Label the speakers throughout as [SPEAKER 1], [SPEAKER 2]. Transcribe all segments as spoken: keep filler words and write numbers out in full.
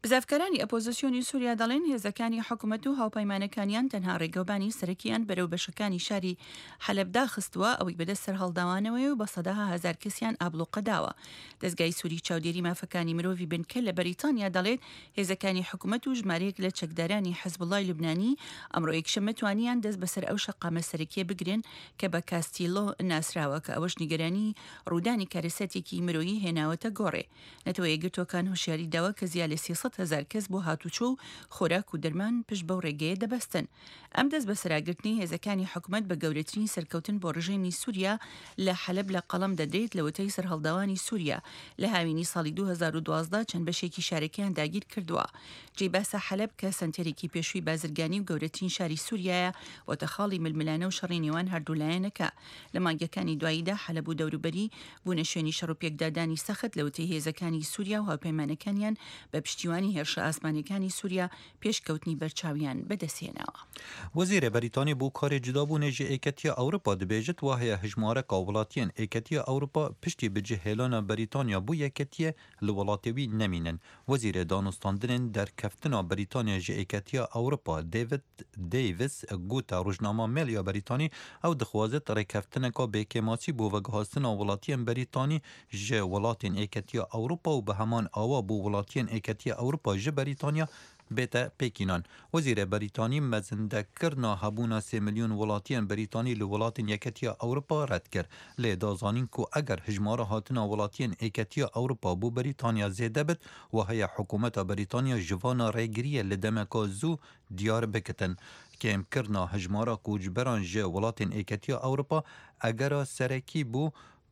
[SPEAKER 1] بزافکەرانی ئەپۆزیسیۆنی سووریا دەڵێن هێزەکانی حکوومەت و هاوپەیمانەکانیان تەنها ڕێگەوبانی سەرەکیان بەرەو بەشەکانی شاری حەلەبدا خستووە ئەوەی بەدەست سەر هەڵداوانەوەی و بە سەدەها هەزار کەسیان ئابلوقەداوە. دەستگای سووری چاودێری مافەکانی مرۆڤی بنکە لە بەریتانیا دەڵێت هێزەکانی حکوومەت و ژمارەیەک لە چەکدارانی حەزبوڵای لوبنانی ئەمڕۆ یەکشەممە توانیان دەست بەسەر ئەو شەقامە سەرەکیە بگرن کە بە کاستیلۆ ناسراوە کە ئەوەش نیگەرانی ڕوودانی کارەسەتێکی مرۆیی هێناوەتە گۆڕێ. نەتەوە یەکگرتوەکان هوشیاری داوە کە زیاد لە سێسەد هەزار کەس بۆ هاتوچۆ و خۆراک و دەرمان پشت بەو ڕێگەیە دەبەستن. ئەم دەست بە سەراگرتنی هێزەکانی حکوومەت بە گەورەترین سەرکەوتن بۆ ڕژێمی سووریا لە حەلەب لە قەڵەم دەدرێت لە وتەی سەرهەڵداوانی سووریا لە هاوینی ساڵی دوو هەزار و دوازدە چەند بەشێکی شارەکەیان داگیر کردووە. جێباسە حەلەب کە سنتەرێکی پێشووی بازرگانی و گەورەترین شاری سووریایە وەتەخاڵی ململانە و شەڕی نێوان هەردوولایەنەکە. لە مانگەکانی دواییدا حەلەب و دەوروبەری بوونە شوێنی شەڕ و پێکدادانی سەخت لە وتەی هێزەکانی سووریا و هاوپەیمانەکانیان بە پشتیوانی هێرشە ئاسمانیەکانی سووریا پێشکەوتنی بەرچاویان بەدەستهێناوە.
[SPEAKER 2] وەزیرە بەریتانی بۆ کارێ جدابوونێ ji ئێکەتیە ئەوروپا دەبێژێت وا هەیە هژمارەکە وڵاتیان ئێکەتیە ئەوروپا پشتی بجهێلانە بەریتانیا بوو یەکەتیە لە وڵاتێوی نەمینن. وەزیرە دانوستاندنên derkeftina Britanya ji ئێکەتیە ئەوروپا David Davis گوتا ڕۆژنامە مێلیا بەریتانی ئەو دixwazet ڕێککەفتنێکا بێکێماچی بۆ vegihastina وڵاتیان بەریتانی ji وڵاتên ئێکەتیە ئەوروپا و بە هەمان ئاوا بۆ وڵاتیان ئێکەتیە ئەوروپا ji بەریتانیا بێتە پێکینان. وەزیرە بەریتانی مەزندەکردنا هەبوونا سێ ملیۆن وڵاتیان بەریتانی لە وڵاتین یەکەتیە ئەوروپا ڕەت کرد. لێ دازانین کو ئەگەر هژمارە هاتنە وڵاتیان ئێکەتیە ئەوروپا بۆ بەریتانیا زێدە بێت و هەیە حکوومەتە بەریتانیا ژڤانە ڕێگریە لە دەمەکە زوو دیار بکتن. کێمکردنا هژمارە کوچبەران ji وڵاتین ئێکەتیە ئەوروپا ئەگەرە سەرەکی بوو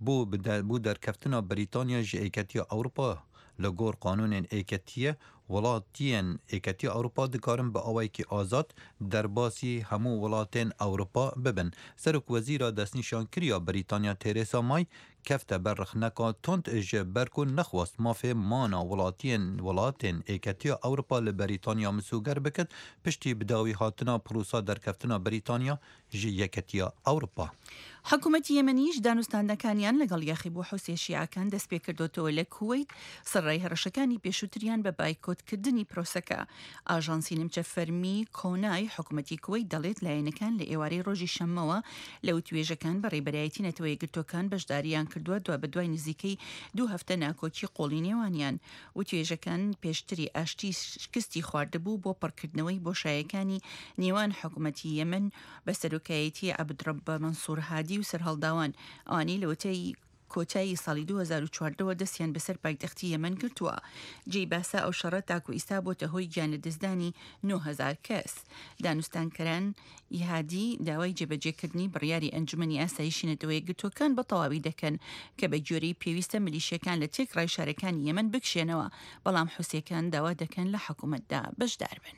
[SPEAKER 2] بۆ دەرکەفتنا بەریتانیا ji ئێکەتیە ئەوروپا لە گۆڕ قانونên ئێکەتیە وڵاتیان ئێکەتیە ئەوروپا dikarin bi awayekî azad derbasî hemû welatên Ewropa bibin. Serokvezîra destnîşankiriya Brîtanya Theresa May kefte ber rixneka tund ji ber ku nexwast mafê mana welatiyên welatên êketiya Ewropa li Brîtanya misûger bikit piştî bidawî hatina pîrosa derkeftina Brîtanya ji yeketiya Ewropa.
[SPEAKER 1] حکوومەتی یەمەنیش دانوستاندەکانیان لەگەڵ یاخی بۆ حوسێ شیعەکان دەست پێ کردوتەوە لە کووەیت سەرڕای هەڕەشەکانی پێشووتریان بە بایکۆتکردنی پرۆسەکە. ئاژانسی نمچە فەرمی کۆنای حکوومەتی کووەیت دەڵێت لایەنەکان لە ئێوارەی ڕۆژی شەممەوە لەو توێژەکان بە ڕێبەرایەتی نەتەوە یەکگرتوەکان بەشداریان کردووە دوا بە دوای نزیکەی دوو هەفتە ناکۆکی قۆڵی نێوانیان و توێژەکان پێشتری ئاشتی شکستی خواردەبوو بۆ پڕکردنەوەی بۆشایەکانی نێوان حکوومەتی یەمەن بە سەرۆکایەتی عەبدڕەبە مەنسوور هادی و سەرهەڵداوان ئەوانەی لە وتەی کۆتایی ساڵی دوو هەزار و چواردەوە دەستیان بەسەر پایتەختی یەمەن گرتووە. جێی باسا ئەو شەڕە تاکو ئیستا بۆتە هۆی گیان لە دەستدانی نۆ هەزار کەس. دانوستانکەران ئیهادی داوای جێبەجێکردنی بڕیاری ئەنجومەنی ئاسایشی نەتەوە یەکگرتوەکان بە تەواوی دەکەن کە بە گوێرەی پێویستە ملیشیەکان لە تێکڕای شارەکانی یەمەن بکشێنەوە، بەڵام حوسیەکان داوا دەکەن لە حکوومەتدا بەشدار بن.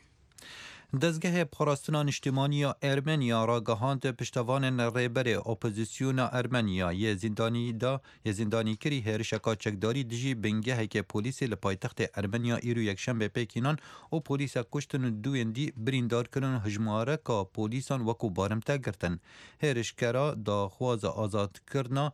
[SPEAKER 2] دەستگەهێ پاراستنا نیشتیمانیە ئەرمێنیا ڕاگەهاندە پشتەوانên rêberê opozîsyona Ermeniya yê zîndanî da yê zîndanîkirî hêrişeka çekdarî dijî bingehekê polîsê li paytextê Ermeniya îro yekşembe pêkînan û polîsek kuştin û duyên dî birîndarkirin hijmareka polîsan wekû barimte girtin. Hêrişkera daxwaza azadkirina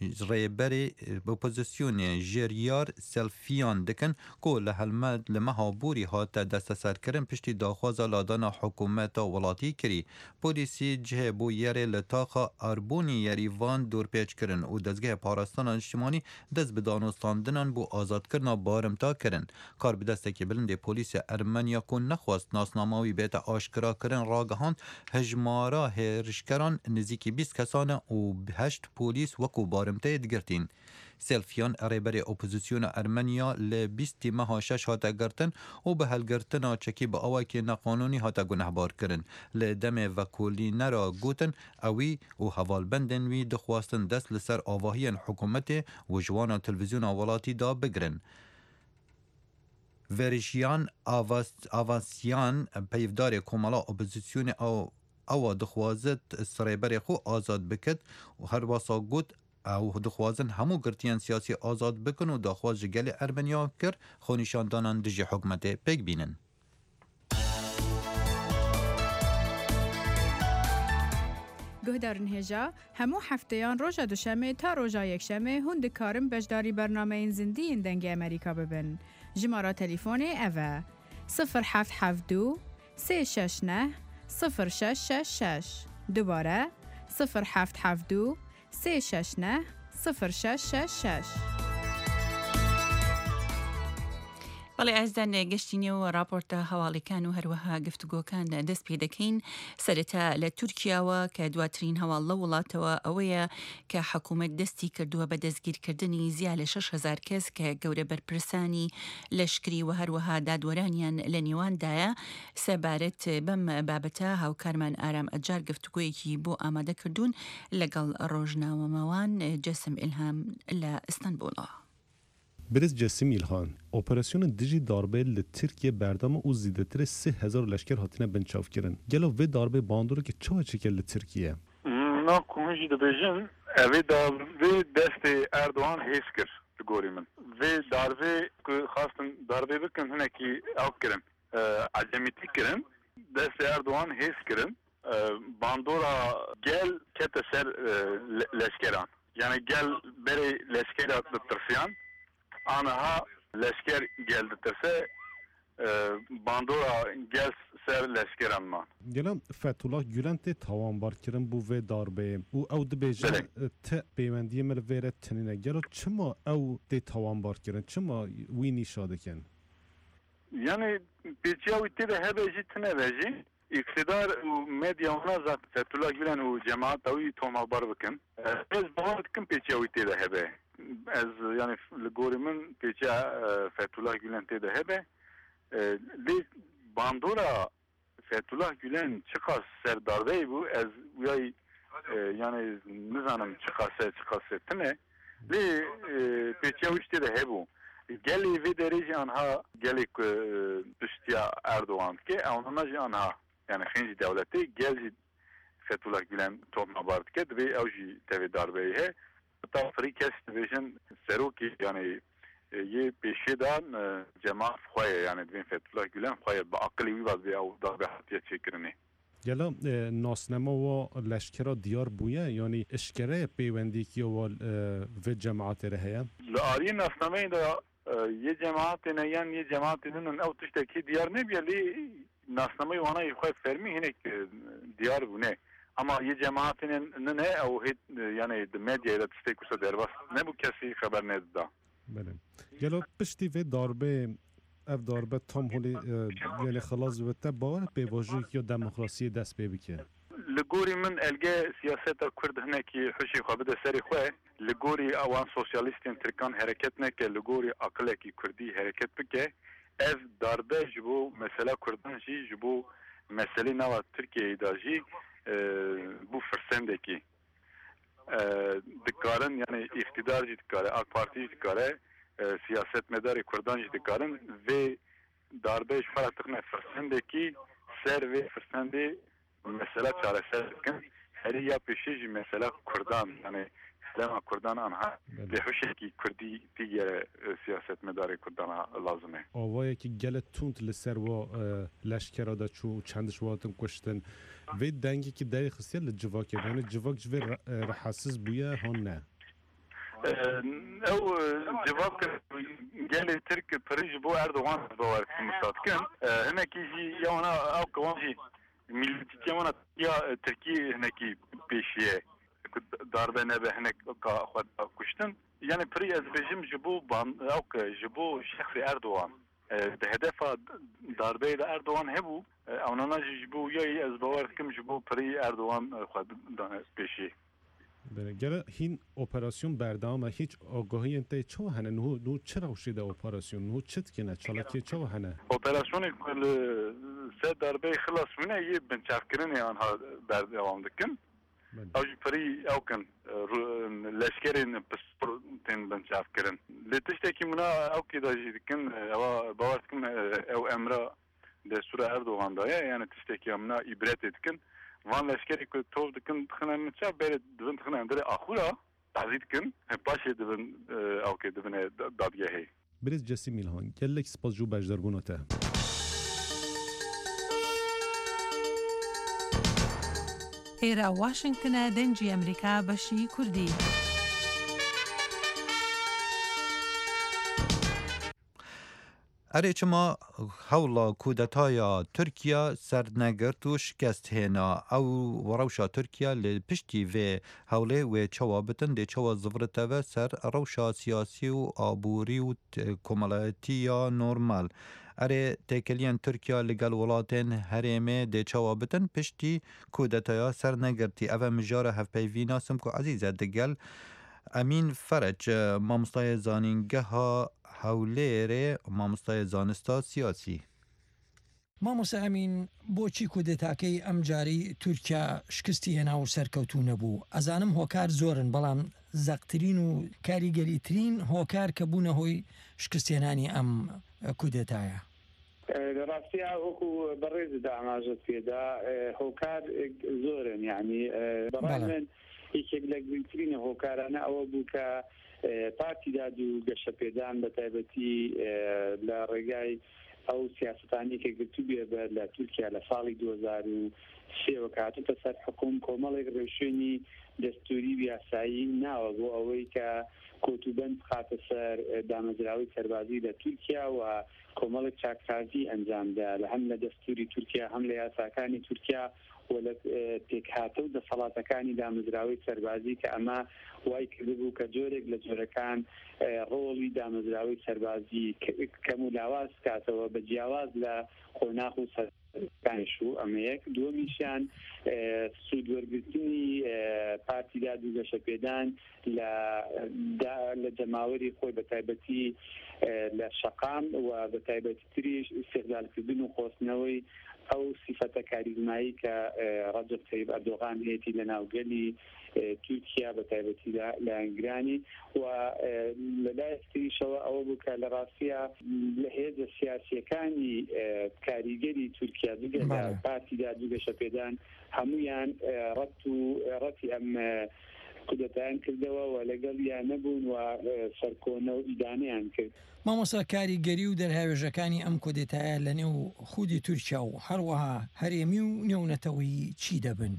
[SPEAKER 2] rêberê opozisyonê Jeryar Selfiyan dikin ku li Helmed li meha borî hate desteserkirin piştî daxwaza ladana hikûmeta welatî kirî. Polîsî cihê bû yerê li taxa Arbûnî Yerîvan dorpêçkirin û dezgehê parastana niştimanî dest bi danostandinan bû azadkirina barimta kirin. Kar bi destekî bilindê polîsê Ermeniya ku nexwast nasnama wî bête aşkira kirin ragihand hejmara hêrişkeran nizîkî bîst kesan e û heşt polîs wekû barimteyê digirtîn. Selfiyan rêberê opozisyona Ermeniya li bîstî meha şeş hate girtin û bi helgirtina çekî bi awayekî neqanûnî hate gunehbar kirin. Li demê vekolînera gotin ewî û hevalbendên wî dixwastin dest li ser avahiyên hikûmetê û ji wana televîzyona welatî da bigirin. Verişyan Avasyan peyvdarê komala opozisyonê ewa dixwazit rêberê xwe azad bikit û her wasa got ew dixwazin hemû girtiyan siyasî azad bikin û daxwaz ji gelê Ermeniya kir xwenîşandanan dijî hikûmetê pêk bînin.
[SPEAKER 3] گهدارن هجا همو هفتهان روژا دوشمه تا روژا یکشمه هند کارم بجداری برنامه این زندین دنگ امریکا ببن. جماره تلفن اوه صفر هفت هفت دو سه شش نه صفر شش شش شش. دوباره صفر هفت هفت دو سه شش نه صفر شش شش شش.
[SPEAKER 1] بەڵێ ئازدان گەشتینەوە راپۆرتە هەواڵەکان و هەروەها گفتوگۆکان دەست پێ دەکەین سەرەتا لە تورکیاوە کە دواترین هەواڵ لە وڵاتەوە ئەوەیە کە حکوومەت دەستی کردووە بە دەستگیرکردنی زیاد لە شەش هەزار کەس کە گەورە بەرپرسانی لەشکری و هەروەها دادوەرانیان لە نێواندایە. سەبارەت بەم بابەتە هاوکارمان ئارام ئەجار گفتوگۆیەکی بۆ ئامادە کردوون لەگەڵ ڕۆژنامەمەوان جەسم ئیلهام لە ئیستانبوڵەوە.
[SPEAKER 4] برز جسیم ایلهان اپراسیون دیجی داربه ل ترکیه بردام او زیدتر سه هزار لشکر هاتینه بنچاف کردن. گلو و داربه باندوره که چه چیکل ل ترکیه؟
[SPEAKER 5] نه کنجی دبیجن اوی داربه دست اردوان هیچ کرد گوری من. و داربه که خواستن داربه بکن هنه کی او کردن عجمیتی کردن دست اردوان هیچ کردن باندورا گل کت سر لشکران. یعنی گل بری لشکرات ترسیان. آنها لشکر geldi terse bandora gel ser leşkeran ma.
[SPEAKER 4] Gelam Fethullah Gülen te tawanbar kirin bu ve darbe. U ew dibêje te peywendiyê me li vê re tinîne. Gelo çima ew tê tawanbar kirin? Çima wî nîşa dikin?
[SPEAKER 5] Yani pêçiya wî tê de hebe jî tune ve jî iktidar û medya ona zat Fethullah Gülen û cemaata wî tomabar bikin. Ez bawer dikim pêçiya wî tê de hebe. Ez yani li min pêçiya Fethullah Gülen tê de hebe. Lê bandora Fethullah Gülen çiqas ser darbeyê bû ez wiyayî yani nizanim çiqas ser çiqas ser tune. Lê pêçiya wî tê de hebû. Gelê vê derê jî anha gelek piştiya Erdoğan dike ewna jî anha yani xênjî dewletê gel jî Fethullah Gülen tomabar dike divê ew jî tevê darbeyê he. Ta frî kes dibêjin serokê yani yê pêşêdan cemaat xwe ye yani divên Fethullah Gülen xwe ye bi aqilî wî vaziyê ew darbe hatiye çêkirinê.
[SPEAKER 4] Gela nasnema wa leşkera diyar bûye yanî eşkere peywendîkî wa vê cemaatê re heye?
[SPEAKER 5] Li aliyê nasnameyê de yê cemaatê ne yan yê cemaatê din ew tiştekî diyar nebiye lê nasnamayê wana yê xwe fermî hinek diyar bûne. Ama yê cemaatinin ne ew yani di medyayê tiştek wisa derbas ne bu kesî xeber nedida.
[SPEAKER 4] Bele. Gelo piştî vê darbê ev darbe tam holê yani xilas ve te bawer pêvajiyek ya demokrasiyê dest pê bike.
[SPEAKER 5] Li gorî min elge siyaseta Kurd hinekî hişê xwe bide serê xwe li gorî ewan sosyalîstên Tirkan hereket neke li gorî aqilekî Kurdî hereket bike ev darbe ji bo mesela Kurdan jî ji bo meselê nava Tirkiyeyê da jî bu firsendekî dikarin yani iktidar jî dikare AK Parti jî dikare siyasetmedarê Kurdan jî dikarin vê darbe ji fera tixne firsendekî ser vê firsendê mesela çareser dikin herî ya pêşê jî mesela Kurdan yani Lema Kurdan anha lê hişekî Kurdî digere siyasetmedarê Kurdan lazim e.
[SPEAKER 4] Avayekî gelek tund li ser wa leşkera da çû çendiş watin kuştin vê dengekî derê xistiye li civakê yani civak ji vê rehasiz bûye hon ne?
[SPEAKER 5] Ew civak gelê Tirk pirî ji bo Erdoğan bawer misatkin hinekî jî ya wana ew kiwan jî millîtîtiya wana ya Tirkiyê hinekî pêşiye darbe nebe hinek xwe kuştin yani pirî ez bêjim ji bo ew ji bo şexsê Erdoğan di hedefa darbeyê de Erdoğan hebû ewnana jî ji bo wiyayî ez bawer dikim ji bo pirî Erdoğan xwe pêşî.
[SPEAKER 4] Gele hîn operasyon berdame hiç agahiyên te çawa hene nû nû çi rewşê de operasyon nû çi dikine çalakê çawa hene?
[SPEAKER 5] Operasyonê ku li ser darbeyê xilas bûne yê binçavkirinê anha berdewam dikin. Ew jî pirî ew kin leşkerên pispor tên binçavkirin. Lê tiştekî mina ew kê da jî dikin ewa bawer dikim ew emra destûra Erdoğan da ye yani tiştekî mina îbretê dikin. Van leşkerê ku tov dikin tixine min çav berê dibin tixine em derê axura tazî dikin paşê dibin ew kê dibine dadgehê.
[SPEAKER 4] Birêz Cesîm İlhan gelek spas jû bejdarbûna te.
[SPEAKER 6] ئێرە واشنگتنە دەنجی ئەمریکا بەشی کوردی.
[SPEAKER 2] ئەرێچما هەوڵە کودەتایە تورکیا سەرنەگرت و شکست هێنا ئەو ڕەوشە تورکیا لە پشتی vê هەولێ wê çawa bitin dê çawa zivriteve ser rewşa siyasî û aborî û komeletîya normal. Erê têkiliyên Tirkiya li gel welatên herêmê dê çawa bitin piştî kudetaya sernegirtî. Ev e mijara hevpeyvîna Simko Ezîze digel Emîn Fereç mamostaya zanîngeha هەولێرێ مامۆستای زانستا سیاسی.
[SPEAKER 7] مامۆستا ئەمین بۆچی کودێتاکەی ئەم جاری تورکیا شکستی هێنا و سەرکەوتوو نەبوو؟ ئەزانم هۆکار زۆرن بەڵام زەقترین و کاریگەریترین هۆکار کە بوونە هۆی شکستێنانی ئەم کودێتایە.
[SPEAKER 8] ڕاستیا وەکو بەڕێزدا ئاماژەت پێدا هۆکار زۆرن یعنی بەڕای من یەکێک لە گرنگترینە هۆکارانە ئەوە بوو کە پارتی داد و گەشەپێدان بە تایبەتی لە ڕێگای ئەو سیاستانی کە گرتوو بێ بە لە تورکیا لە ساڵی دو هەزار و سێ کاتۆتە سەر حکوم کۆمەڵێک ڕێوشێنی دەستوری یاسایی ناوە بۆ ئەوەی کە کۆتوبەند خاتە سەر دامەزراوی سەربازی لە تورکیا و کۆمەڵێک چاکسازی ئەنجامدا لە هەم لە دەستوری تورکیا هەم لە یاساکانی تورکیا و لە تێکهاتە و دەسەڵاتەکانی دامەزراوی سەربازی کە ئەمە وای کردبوو کە جۆرێک لە جۆرەکان ڕۆڵی دامەزراوی سەربازی کەم و لاواز کاتەوە بە جیاواز لە خۆناغ و سەرکانیش و ئەمە یەک دووەمیشیان سوودوەرگرتنی پارتی داد و گەشەپێدان لە جەماوەری خۆی بە تایبەتی لە شەقام و بە تایبەتی تریش استیغلالکردن و خۆستنەوەی ئەو سیفەتە کاریزمایی کە ڕەجەب تەیب ئەردۆغان هەیەی لە ناوگەلی تورکیا بە تایبەتی لە ئەنگرانی و لەلایەکتریشەوە ئەوە بوو کە لە ڕاستیە لە هێزە سیاسیەکانی کاریگەری تورکیا جگە لە پارتی داد و گەشەپێدان هەمویان ڕەت و ڕەتی ئەم کودەتایان کردەوە و لەگەڵ یان نەبوون و سەرکۆنە و ئیدانەیان کرد.
[SPEAKER 7] مامۆستا کاریگەری و دەرهاوێژەکانی ئەم کودێتایە لە نێو خودی تورکیا و هەروەها هەرێمی و نێونەتەوەی چی دەبن؟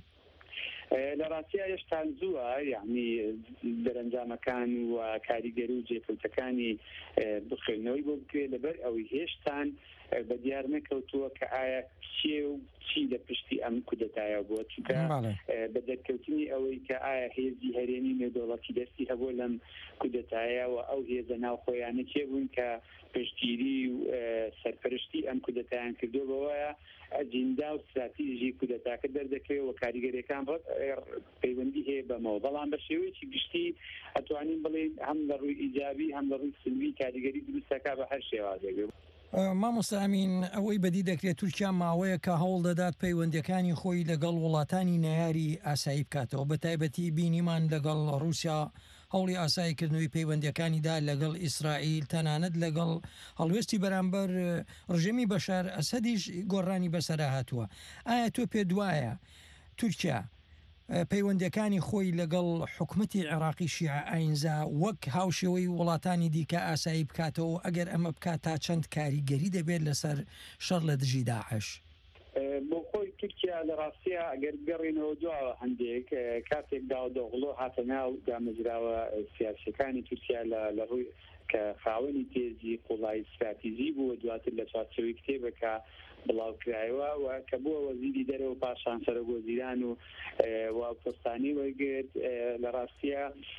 [SPEAKER 8] لە ڕاستیە هێشتان زووە یعنی دەرەنجامەکان و کاریگەری و جێکەوتەکانی بخێنەوەی بۆ بکرێت لەبەر ئەوەی هێشتان بە دیار نەکەوتووە کە ئایا چێ و چی لە پشتی ئەم کودەتایە بووە چونکە بە دەرکەوتنی ئەوەی کە ئایا هێزی هەرێمی نێودەوڵەتی دەستی هەبوو لەم کودەتایە و ئەو هێزە ناوخۆیانە چێ بوون کە پشتگیری و سەرپەرشتی ئەم کودەتایان کردو بەوەیە ئەجیندا و استراتیژی کودەتاکە دەردەکەوێت و کاریگەریەکان پەیوەندی هەیە بەمەوە بەڵام بە شێوەیەکی گشتی ئەتوانین بڵێن هەم لە ڕووی ئیجابی هەم لە ڕووی سلبی کاریگەری دروستەکە بە هەر شێوازێک.
[SPEAKER 7] مامۆستا ئەمین ئەوەی بەدی دەکرێت تورکیا ماوەیە کە هەوڵ دەدات پەیوەندیەکانی خۆی لەگەڵ وڵاتانی نەیاری ئاسایی بکاتەوە بە تایبەتی بینیمان لەگەڵ ڕووسیا هەوڵی ئاساییکردنەوەی پەیوەندیەکانیدا لەگەڵ ئیسرائیل تەنانەت لەگەڵ هەڵوێستی بەرامبەر ڕژێمی بەشار ئەسەدیش گۆڕانی بەسەرا هاتووە. ئایا تۆ پێ دوایە تورکیا پەیوەندیەکانی خۆی لەگەڵ حکومەتی عێراقی شیعە ئاینزا وەک هاوشێوەی وڵاتانی دیکە ئاسایی بکاتەوە ئەگەر ئەمە بکات تا چەند کاریگەری دەبێت لەسەر شەڕ لە دژی داعش؟
[SPEAKER 8] بۆ خۆی تورکیا لە ڕاستیە ئەگەر بگەڕێنەوە دواوە هەندێک کاتێک داودەغڵۆ هاتە ناو دامەزراوە سیاسەکانی تورکیا لە ڕووی کە خاوەنی تێزی قوڵای استراتیژی بووە دواتر لە چارچەوەی کتێبەکە بڵاوکرایەوە و کە بووە وەزیری دەرەوە پاشان سەرۆگۆزیران و واپۆستانی وەرگرت لە ڕاستیە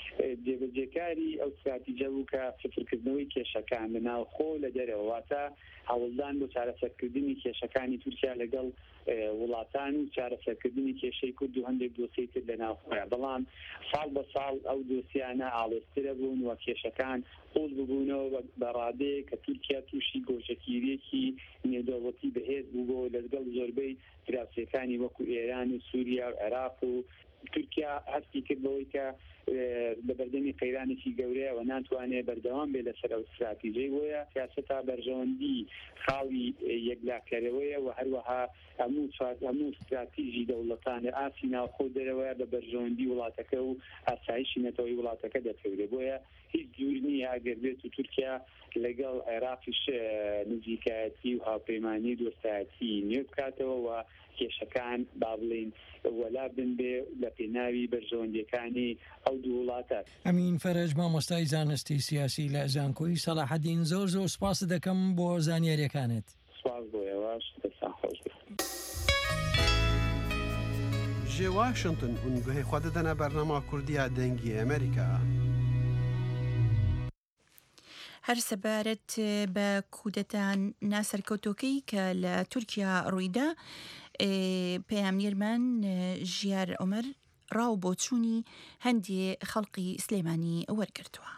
[SPEAKER 8] جێبەجێکاری ئەو استراتیژە بوو کە سفرکردنەوەی کێشەکان لە ناوخۆ لە دەرەوە واتە هەوڵدان بۆ چارەسەرکردنی کێشەکانی تورکیا لەگەڵ وڵاتان و چارەسەرکردنی کێشەی کورد و هەندێک دۆسیی تر لە ناوخۆیە بەڵام ساڵ بە ساڵ ئەو دۆسیانە ئاڵۆزترە بوون و کێشەکان قوڵ ببوونەوە بەڕادەیە کە تورکیا تووشی گۆشەگیریەکی نێودەوڵەتی بەهێز بوو لەگەڵ زۆربەی دراوسێکانی وەکو ئێران و سووریا و عێراق و تورکیا هەستی کردەوەی کە لە بەردەمی قەیرانێکی گەورەیە و ناتوانێت بەردەوام بێ لەسەر ئەو استراتیژەی وەیە سیاسەتا بەرژەوەندی خاڵی یەکلاکەرەوەیە و هەروەها هەموو هەموو استراتیژی دەوڵەتانە ئاسی ناوخۆ دەرەوەیە بە بەرژەوەندی وڵاتەکە و ئاسایشی نەتەوەی وڵاتەکە دەتەورێت بۆیە هیچ دوور نییە ئەگەر بێت و تورکیا لەگەڵ عێراقیش نزیکایەتی و هاوپەیمانی دۆستایەتی نوێ بکاتەوە و کێشەکان با بڵین وەلا بن بێ لە پێناوی بەرژەوەندیەکانی ئەو دوو وڵاتە.
[SPEAKER 7] ئەمین فەرەج مامۆستای زانستی سیاسی لە زانکۆی سەلاحەدین زۆر زۆر سپاس دەکەم بۆ زانیاریەکانت.
[SPEAKER 8] سپاس بۆ ئێوەش دەستان خۆش بێت.
[SPEAKER 9] ji Washington hûn guhê xwe didine bernama Kurdiya dengî Amerîka.
[SPEAKER 1] هەر سەبارەت بە کودەتان ناسەرکەوتۆکەی کە لە تورکیا ڕوویدا پەیامنیرمان ژیار عومەر ڕاو بۆ چوونی هەندێ خەڵقی سلێمانی وەرگرتووە.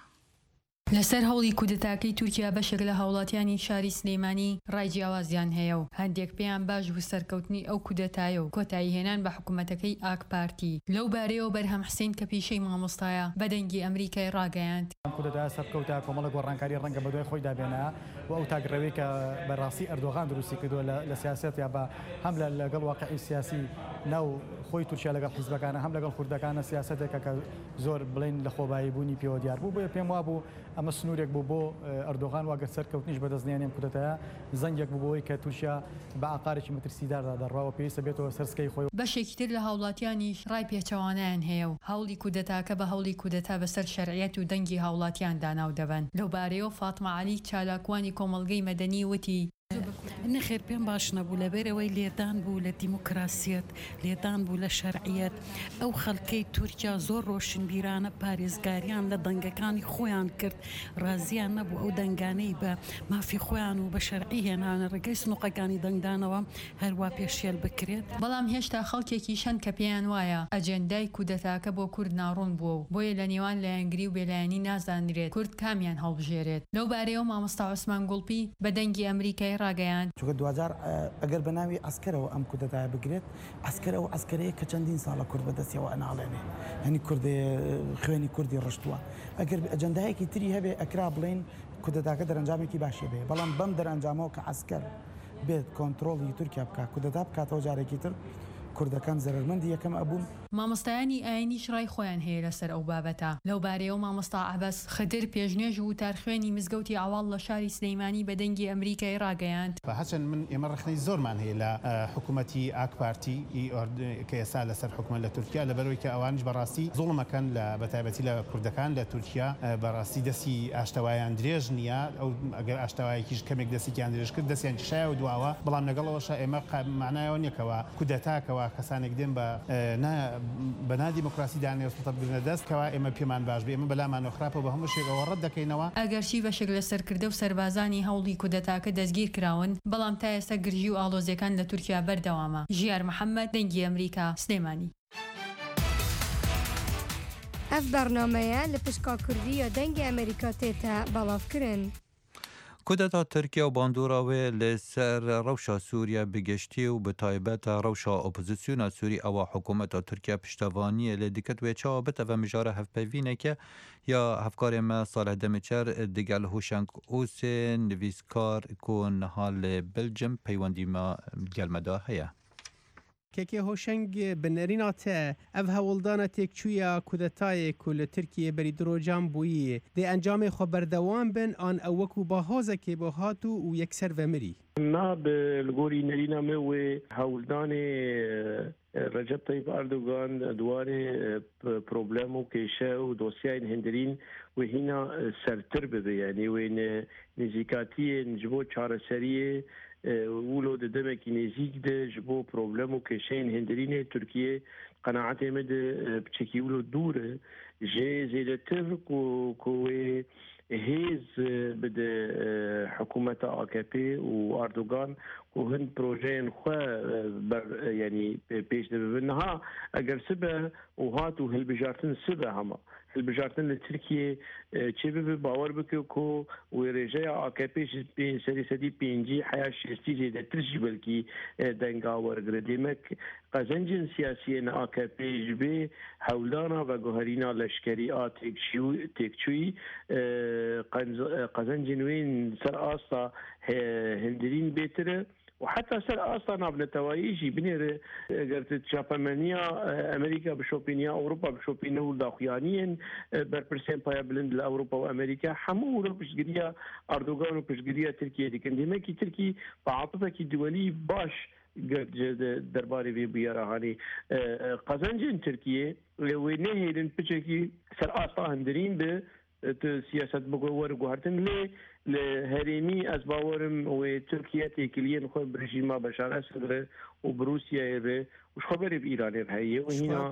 [SPEAKER 10] لەسەر هەوڵی کودەتاکەی تورکیا بەشێک لە هاوڵاتیانی شاری سلێمانی ڕای جیاوازیان هەیە و هەندێک پێیان باش بوو سەرکەوتنی ئەو کودەتایە و کۆتایی هێنان بە حکوومەتەکەی ئاک پارتی. لەو بارەیەوە بەرهەم حسین کە پیشەی مامۆستایە بە دەنگی ئەمریکای ڕاگەیاند.
[SPEAKER 11] کودەتا سەرکەوتا کۆمەڵە گۆڕانکاری ڕەنگە بەدوای خۆی دابێنە و ئەو تاگڕەوەی کە بەڕاستی ئەردۆغان دروستی کردووە لە سیاست یا بە هەم لەگەڵ واقعی سیاسی ناو خۆی تورکیا لەگەڵ حیزبەکانە هەم لەگەڵ کوردەکانە سیاستێکە کە زۆر بڵین لە خۆبایی بوونی پێوە دیار بوو بۆیە پێم وابوو ئەمە سنوورێک بوو بۆ ئەردۆغان واگەر سەرکەوتنیش بەدەستنیانێن کودەتایە زەنگێک بوو بۆی کە تورکیا بە ئاقارێکی مەترسیداردا دەڕاوە پێویستە بێتەوە سەرسکەی خۆی.
[SPEAKER 10] بەشێکی تر لە هاوڵاتیانیش ڕای پێچەوانیان هەیە و هەوڵی کودەتاکە بە هەوڵی کودەتا بەسەر شەرعیەت و دەنگی هاوڵاتیان داناو دەبن. لەو بارەیەوە فاتمە عەلی چالاکوانی کۆمەڵگەی مەدەنی وتی
[SPEAKER 12] نەخێر پێم باش نەبوو لەبێرەوەی لێدان بوو لە دیموکراسیەت لێدان بوو لە شەرعیەت ئەو خەڵکەی تورکیا زۆر ڕۆشنبیرانە پارێزگاریان لە دەنگەکانی خۆیان کرد ڕازیان نەبوو ئەو دەنگانەی بە مافی خۆیان و بە شەرعی هێنانە ڕێگەی سنووقەکانی دەنگدانەوە هەروە پێشێل بکرێت.
[SPEAKER 10] بەڵام هێشتا خەڵکێکی شەن کە پێیان وایە ئەجەندای کودەتاکە بۆ کورد ناڕوون بووە و بۆیە لە نێوان لایەنگری و بێلایەنی نازانرێت کورد کامیان هەڵبژێرێت. لەو بارەیەوە مامۆستا عوسمان گوڵپی بە دەنگی ئەمریکای ڕاگەیاند.
[SPEAKER 13] چونکە دوجار ئەگەر بەناوی ئەسکەرەوە ئەم کودەتایە بگرێت ئەسکەرەوە ئەسکەرەیە کە چەندین ساڵە کورد بەدەستیەوە ئەناڵێنێ هەنی کوردی خوێنی کوردی ڕشتووە ئەگەر ئەجەندایەکی تری هەبێ ئەکرا بڵین کودەتاکە دەرەنجامێکی باشی بێ بەڵام بەم دەرەنجامەوە کە ئەسکەر بێت کۆنتترۆڵی تورکیا بکە کودەتا بکاتەوە جارێکی تر کوردەکان زەرمەندی یەکەم ئەبوون.
[SPEAKER 10] مامۆستایانی ئاینیش ڕای خۆیان هەیە لەسەر ئەو بابەتە. لەو بارەیەوە مامۆستا عەبەس خدر پێشنێژ و تارخوێنی مزگەوتی ئاواڵ لە شاری سلەیمانی بە دەنگی ئەمریکای ڕاگەیاند.
[SPEAKER 14] بەهەچەند من ئێمە ڕخنەی زۆرمان هەیە لە حکوومەتی ئاک پارتی کە ئێستا لەسەر حکوومەت لە تورکیا لەبەرەوەی کە ئەوانش بەڕاستی زوڵمەکەن لە بەتایبەتی لە کوردەکان لە تورکیا بەڕاستی دەستی ئاشتەوایان درێژ نییە ئەو ئەگەر ئاشتەوایەکیش کەمێک دەستێکیان درێژ کرد دەستیان شایە و دواوە بەڵام لەگەڵەوەش ئێمە معنایەوە نیەکەوە کودەتاکەوە کەسانێک دێن بە بەنا دیموکراسی دانێستە بگرنە دەست کەوا ئێمە پێمان باش بێ ئێمە بەلامانەوە خراپە بە هەموو شێگەوە ڕەت دەکەینەوە.
[SPEAKER 10] ئەگەرچی بەشێک لە سەرکردە و سەربازانی هەوڵی کودەتاکە دەستگیر کراون بەڵام تا ئێستا گرژی و ئاڵۆزیەکان لە تورکیا بەردەوامە. ژیار محەممەد دەنگی ئەمریکا سلێمانی.
[SPEAKER 15] ئەف بەرنامەیە لە پشکا کوردیە دەنگی ئەمریکا تێتە بەڵاوکردن.
[SPEAKER 2] کودەتا تورکیا و باندوراوێ لەسەر ڕەوشە سووریا بگەشتی و بە تایبەتە ڕەوشە ئۆپۆزیسیۆنە سووری ئەوە حکوومەتە تورکیا پشتەوانیە لە دیکەت وێ چاوە بتەوە مژارە هەفپەڤینێکە یا هەفکارێمە ساڵح دەمەچەر دیگەل هوشنگ ئوسێن نویسکار کۆن نەها لە بلجم پەیوەندیمە گەلمەدا هەیە.
[SPEAKER 9] کێکێ هۆشنگ بنەرینا تە ئەv هەوڵدانە تێکچوویە کودەتایەک و لە ترکیە بەری درۆجان بوویە دێ ئەنجامێ خۆ بەردەوام بن ئان ئەو وەکو باهۆزەکێ بۆ هاتوو و یەکسەر vemrî.
[SPEAKER 16] ما بالغوري نرينا موي هولداني رجب طيب أردوغان دواري بروبلمو كيشا ودوسيين هندرين وهنا سرتر ببي يعني وين نزيكاتي نجبو چارة سريه ولو دمك نزيك ده جبو بروبلمو كيشين هندرين تركيا قناعتي مد بتشكي ولو دوره جي زيدتر كو كوي هیز بده حکومت آکپی و اردوغان و هند پروژین خو بر یعنی پیش دبن ها اگر سبه و هات و هل بجارتن سبه هما البجارتن لتركيا چه به باور بکه کو و رژه آکپیش به سری سدی پنجی حیا شستی ده ترجی بلکی دنگا ورگره دیمک قزنجن سیاسی ن آکپیش به هولدانا و گوهرینا لشکری آتیکشوی تیکچوی قزنجن وین سر آستا هندرین بیتره وحتى سر اصلا بنتوايجي بنير قلت جابانيا امريكا بشوبينيا اوروبا بشوبينيا وداخيانيين بربرسين بايا بلند لاوروبا وامريكا حمو بشقريا اردوغان وبشقريا تركيا دي كان ديما كي تركي بعاطفه دولي باش درباري في بيراهاني قزنجن تركيا وينهي بشكي سر اصلا هندرين ب سياسه بقور وهرتن ليه لهريمي از باورم وتركيا تيكليا خو برجيما بشار الاسد وبروسيا وش خبر بإيران هي وهنا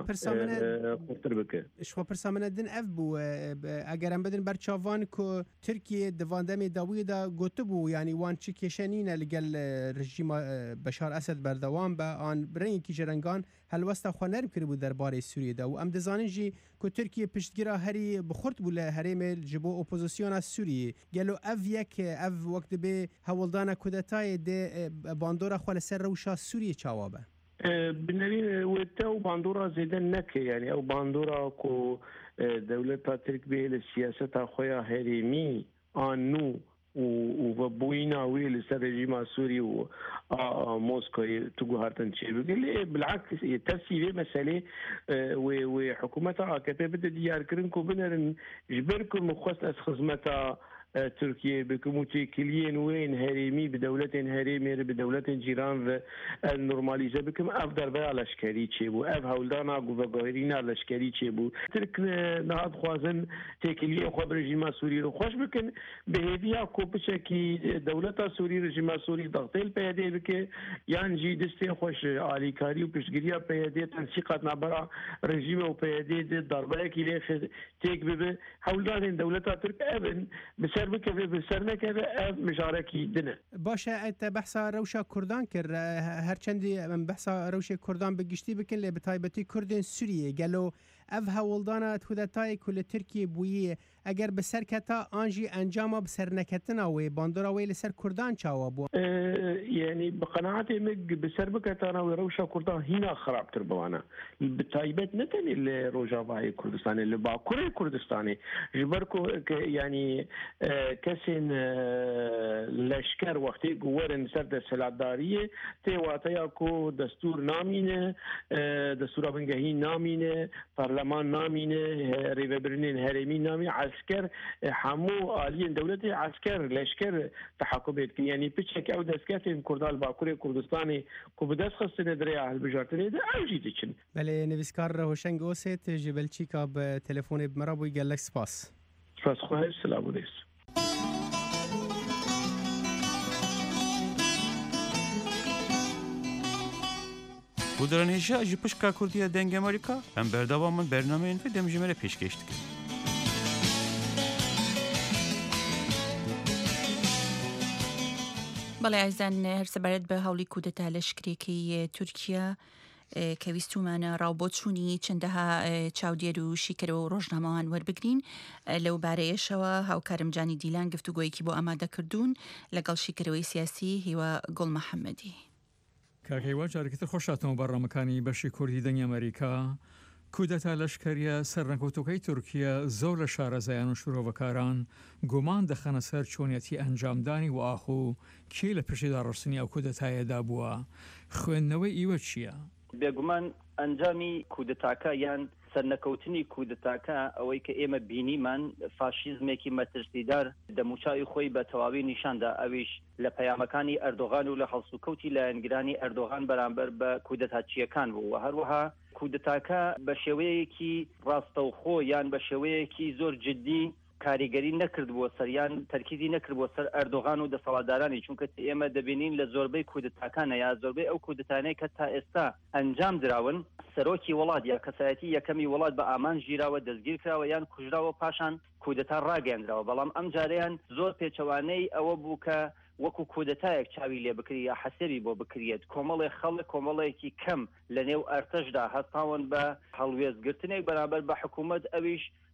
[SPEAKER 16] خطر بك
[SPEAKER 9] شو برسامنا دن اف بو اگر ام بدن برچاوان کو تركيا دواندم داويدا گوتبو يعني وان چكشنين لگل رژیم بشار اسد بردوام با ان برين کی جرنگان هل وسط خنر کربو درباره سوریه دا و ام دزانن جی کو تركيا پشتگیرا هری بخورت بو هرم جبو اپوزيسيون سوریه گلو اف یک اف وقت به هولدانا کودتای ده باندورا خو سر روشا سوریه چاوابه
[SPEAKER 16] بالنبي وتو باندورا زيدان نك يعني او باندورا كو دولة ترك به السياسة اخويا هريمي انو وبوينا ويل رژیم سوري وموسكو تقو هارتن شيء بالعكس تفسير مسألة وحكومتها اكتب بدها ديار كرنكو بنرن جبركم مخصص خدمتها تركيا بكموتي كليين وين هريمي بدولة هريمي بدولة جيران النورماليزة بكم أفضل بها لشكري تشيبو أف هولدانا قوغاهرينا لشكري تشيبو ترك نهاد خوازن تكليين خو برجيما سوري رو خوش بكن بهديا كو بشكي دولة سوري رجيما سوري ضغطيل بيدي بك يعني جي دستي خوش عالي كاري وبشقريا بيدي تنسيقات نابرا رجيما وبيدي ضربة كي تيك ببه هولدان دولة ترك أبن بسر بكذا بسرنا كذا مشاركي دنا
[SPEAKER 9] باشا انت بحثا روشا كردان كر هرچندي من بحثا روشا كردان بگشتي بكن لي بتايبتي كردن سوريا قالوا اف هولدانا تودتاي كل تركيا بويه اگر بسر كتا انجي انجام بسر نكتنا و باندورا ويل سر كردان چاوا بو
[SPEAKER 16] أه يعني بقناعتي مج بسر بكتانا وروشا كردان هنا خراب تربوانا بتايبت نتن اللي روجافاي كردستان اللي باكوري كردستاني جبركو يعني أه كسن أه لشكر وقتي قورن سرد السلاداريه تي واتياكو دستور نامينه أه دستور بنگهي نامينه برلمان نامينه ريبرنين هرمي نامي عسكر حمو آليين دولتي عسكر لشكر تحكمات يعني بتشك او دسكاتين كردال باكوري كردستاني كو بدس خصنا دريا البجارتني ده اوجي تشن
[SPEAKER 9] بله نویسکار هوشنگ اوسیت جبلچیکا به تلفن بمرابو گلک سپاس
[SPEAKER 16] سپاس خواه سلام علیکم
[SPEAKER 17] Bu dönemde ji pişka Kurdiya deng Amerika em berdavamın bernameyên ve demjimere pêşkêş dikin.
[SPEAKER 1] بەڵێ ئایزان هەرسەبارەت بە هەوڵی کودەتا لەشکرێکی تورکیا کە ویستومانە ڕاوبۆ چوونی چەندەها چاودێر و شیکەرەوە و ڕۆژنامەوان وەربگرین لەو بارەیەشەوە هاوکارم جانی دیلان گفتوگۆیەکی بۆ ئامادەکردوون لەگەڵ شیکەرەوەی سیاسی هیوا گوڵ محەممەدی.
[SPEAKER 18] کاکەیوا جارێکتر خۆشاتەوە بەڕامەکانی بەشی کوردی دەنگی ئەمریکا کودەتا لەشکریە سەرنەکەوتەکەی تورکیا زۆر لە شارەزایان و شورۆڤەکاران گومان دەخەنە سەر چۆنیەتی ئەنجامدانی و ئاخۆ کێ لە پشتیدا ڕستنی ئەو کودەتایەدا بووە خوێندنەوەی ئیوە چییە؟
[SPEAKER 19] بێگومان ئەنجامی کودەتاکە یان سەرنەکەوتنی کودەتاکە ئەوەی کە ئێمە بینیمان فاشیزمێکی مەترسیدار دەموچاوی خۆی بە تەواوی نیشاندا ئەویش لە پەیامەکانی ئەردۆغان و لە هەڵسوکەوتی لایەنگرانی ئەردۆغان بەرامبەر بە کودەتاچیەکان بوو و هەروەها کودەتاکە بە شێوەیەکی ڕاستەوخۆ یان بە شێوەیەکی زۆر جددی کاریگەری نەکردبووە سەریان تەرکیزی نەکردبووە سەر ئەردۆغان و دەسەڵاتدارانی چونکە ئێمە دەبینین لە زۆربەی کودەتاکانە یا زۆربەی ئەو کودەتانەی کە تا ئێستا ئەنجام دراون سەرۆکی وڵات یا کەسایەتی یەکەمی وڵات بە ئامان ژیراوە دەستگیر کراوە یان کوژراوە پاشان کودەتا ڕاگەاندراوە بەڵام ئەم جارەیان زۆر پێچەوانەی ئەوە بوو کە وەکو کودەتایەک چاوی لێ بکری یا حەسەبی بۆ بکرێت کۆمەڵی خەڵک کۆمەڵێکی کەم لە نێو ئەرتەشدا هەستاون بە هەڵوێزگرتنێک بەرامبەر بە حکوومەت ئەویش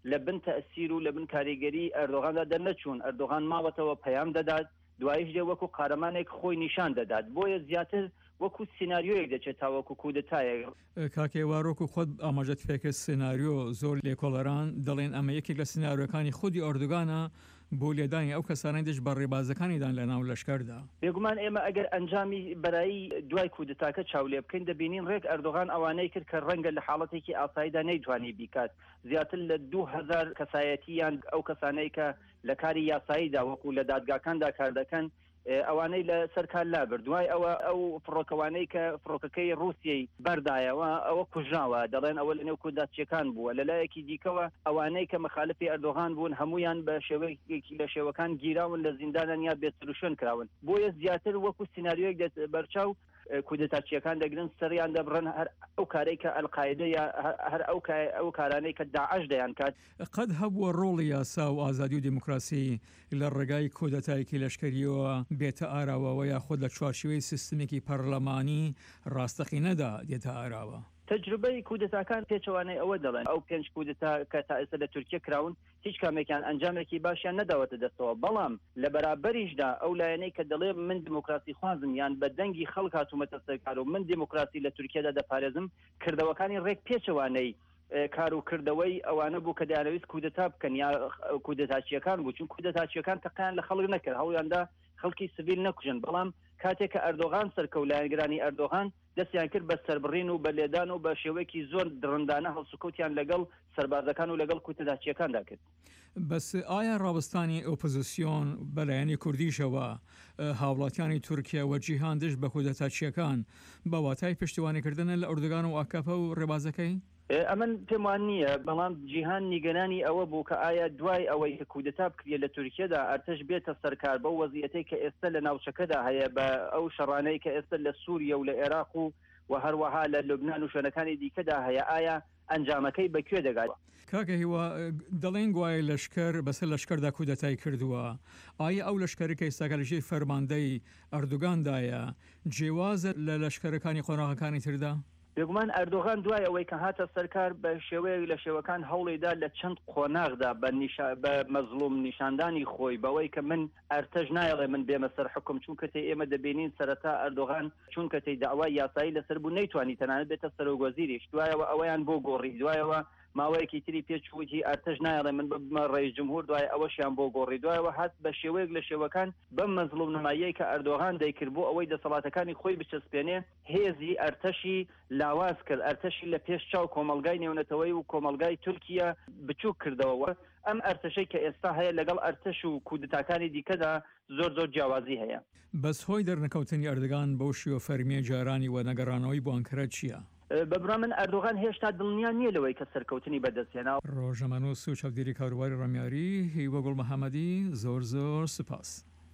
[SPEAKER 19] لە بن تەسیر و لە بن کاریگەری ئەردۆغاندا دەرنەچوون. ئەردۆغان ماوەتەوە پەیام دەدات، دوایش دێ وەکو قارەمانێک خۆی نیشان دەدات. بۆیە زیاتر وەکو سیناریۆیەک دەچێت تا وەکو کودتایەک.
[SPEAKER 18] کاکێوارۆکو خۆت ئاماژەت فێکە سیناریۆ زۆر لێکۆڵەران دەڵێن ئەمە یەکێک لە سیناریۆکانی خودی ئەردوگانە بۆ لێدانی ئەو کەسانەی دەش بە ڕێبازەکانیدان لە ناو لەشکەردا.
[SPEAKER 19] بێگومان ئێمە ئەگەر ئەنجامی بەرایی دوای کودتاکە چاولێ بکەین دەبینین ڕێک ئەردۆغان ئەوانەی کرد کە ڕەنگە لە حاڵەتێکی ئاساییدا نەیتوانی بیکات. زیاتر لە دوو هەزار کەسایەتیان ئەو کەسانەی کە لە کاری یاساییدا وەکو لە دادگاکاندا کار دەکەن ئەوانەی لە سەرکار لابر. دوای ئەوە ئەو فڕۆکەوانەی کە فڕۆکەکەی رووسیای بەردایەوە ئەوە کوژاوە، دەڵێن ئەوە لە نێو کوداتچیەکان بووە. لەلایەکی دیکەوە ئەوانەی کە مەخالفی ئەردۆغان بوون هەمویان بە شێوەیەکی لە شێوەکان گیراون لە زیندانان یا بێسروشن کراون. بۆیە زیاتر وەکو سیناریۆیەک دێت بەرچاو کودتاچیەکان دەگرن سەریان دەبڕن هەر ئەو کارێک کە ئەلقاعیدە یا هەر ئەو کارانەی کە داعش دەیان کات.
[SPEAKER 18] قەت هەبووە ڕۆڵی یاسا و ئازادی و دیموکراسی لە ڕێگای کودتایەکی لەشکریەوە بێتە ئاراوەوە یا خۆت لە چوارچوەی سیستمێکی پەرلەمانی ڕاستەقینەدا دێتە ئاراوە.
[SPEAKER 19] تەجروبەی کودتاکان پێچەوانەی ئەوە دەڵێن ئەو پێنج کودتا کە تا ئێستا لە تورکیە کراون هیچ کامێکیان ئەنجامێکی باشیان نەداوەتە دەستەوە، بەڵام لە بەرابەریشدا ئەو لایەنەی کە دەڵێ من دیموکراسی خوازم یان بە دەنگی خەڵک هاتوومەتە سەرکار و من دیموکراسی لە تورکیادا دەپارێزم، کردەوەکانی ڕێک پێچەوانەی کار و کردەوەی ئەوانە بوو کە دەیانەویست کودتا بکەن یا کودتاچیەکان بوو، چون کودتاچیەکان تەقیان لە خەڵک نەکرد، هەوڵیاندا خەڵکی سیڤیل نەکوژن. بەڵام کاتێک کە ئەردۆغان سەرکەولایەنگرانی ئەردۆغان دەستیان کرد بە سەربڕین و بە لێدان و بە شێوەیەکی زۆر درڕندانە هەڵسوکەوتیان لەگەڵ سەربازەکان و لەگەڵ کودتاچیەکاندا کرد.
[SPEAKER 18] بەس ئایا ڕابستانی ئۆپۆزیسیۆن بەلایەنی کوردیشەوە هاوڵاتیانی تورکیا و جیهاندش بە کودتاچیەکان بە واتای پشتیوانیکردنە لە ئەردۆغان و ئاکاپە و ڕێبازەکەی؟
[SPEAKER 19] ئەمن پێم وان نییە، بەڵام جیهان نیگەرانی ئەوە بوو کە ئایا دوای ئەوەی کە کودتا بکرێت لە تورکیەدا ئەرتەش بێتە سەرکار بە وەزیەتەی کە ئێستا لە ناوچەکەدا هەیە بە ئەو شەڕانەی کە ئێستا لە سووریا و لە عێراق و و هەروەها لە لوبنان و شوێنەکانی دیکەدا هەیە، ئایا ئەنجامەکەی بەکوێ دەگات؟
[SPEAKER 18] کاکە هیوا دەڵێن گوایە لەشکەر بەسەر لەشکەردا کودەتای کردووە، ئایا ئەو لەشکەری کە ئێستا لەژێر فەرماندەی ئەردوگاندایە جێوازە لە لەشکەرەکانی قۆناغەکانی تردا؟
[SPEAKER 19] بێگومان ئەردۆغان دوای ئەوەی کە هاتە سەرکار بە شێوەیەک لە شێوەکان هەوڵێدا لە چەند قۆناغدا بە مەزلوم نیشاندانی خۆی بەوەی کە من ئەرتەش نایڵێ من بێمە سەر حکم، چونکە تێ ئێمە دەبینین سەرەتا ئەردۆغان چونکە تێی داوای یاسایی لەسەر بوو نەیتوانی تەنانەت بێتە سەرۆگۆزیریش، دوایەوە ئەوەیان بۆ گۆڕی، دوایەوە ماوەیەکی تری پێچووتی ئەرتەش نایڵێ من بمە ڕێیس جمهور، دوای ئەوەشیان بۆ گۆڕی، دوایەوە هات بە شێوەیەک لە شێوەکان بەم مەزلوم نماییەی کە ئەردۆغان دەیکرد بۆ ئەوەی دەسەڵاتەکانی خۆی بچەسپێنێ هێزی ئەرتەشی لاواز کرد، ئەرتەشی لە پێش چاو کۆمەلگای نێونەتەوەی و کۆمەلگای تورکیا بچووک کردەوە. ئەم ئەرتەشەی کە ئێستا هەیە لەگەڵ ئەرتەش و کودتاکانی دیکەدا زۆر زۆر جیاوازی هەیە.
[SPEAKER 18] بەس هۆی دەرنەکەوتنی ئەردەگان بەو شێوە فەرمیە جارانی و نەگەڕانەوەی بۆ ئەنکەرە چییە؟
[SPEAKER 19] بەبرا من ئەردۆغان هێشتا دڵنیا نییە لەوەی کە سەرکەوتنی بەدەستێنا.
[SPEAKER 18] ڕۆژەمەنووس و چاودێری کاروباری ڕەمیاری هیوە گوڵ محەممەدی زۆر زۆر سپاس.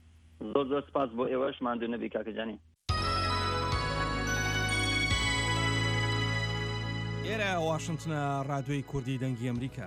[SPEAKER 19] زۆر زۆر سپاس بۆ ئێوەش ماندوو نەبی کاکەجانی.
[SPEAKER 20] ئێرە واشنگتنە ڕادیۆی کوردی دەنگی ئەمریکا.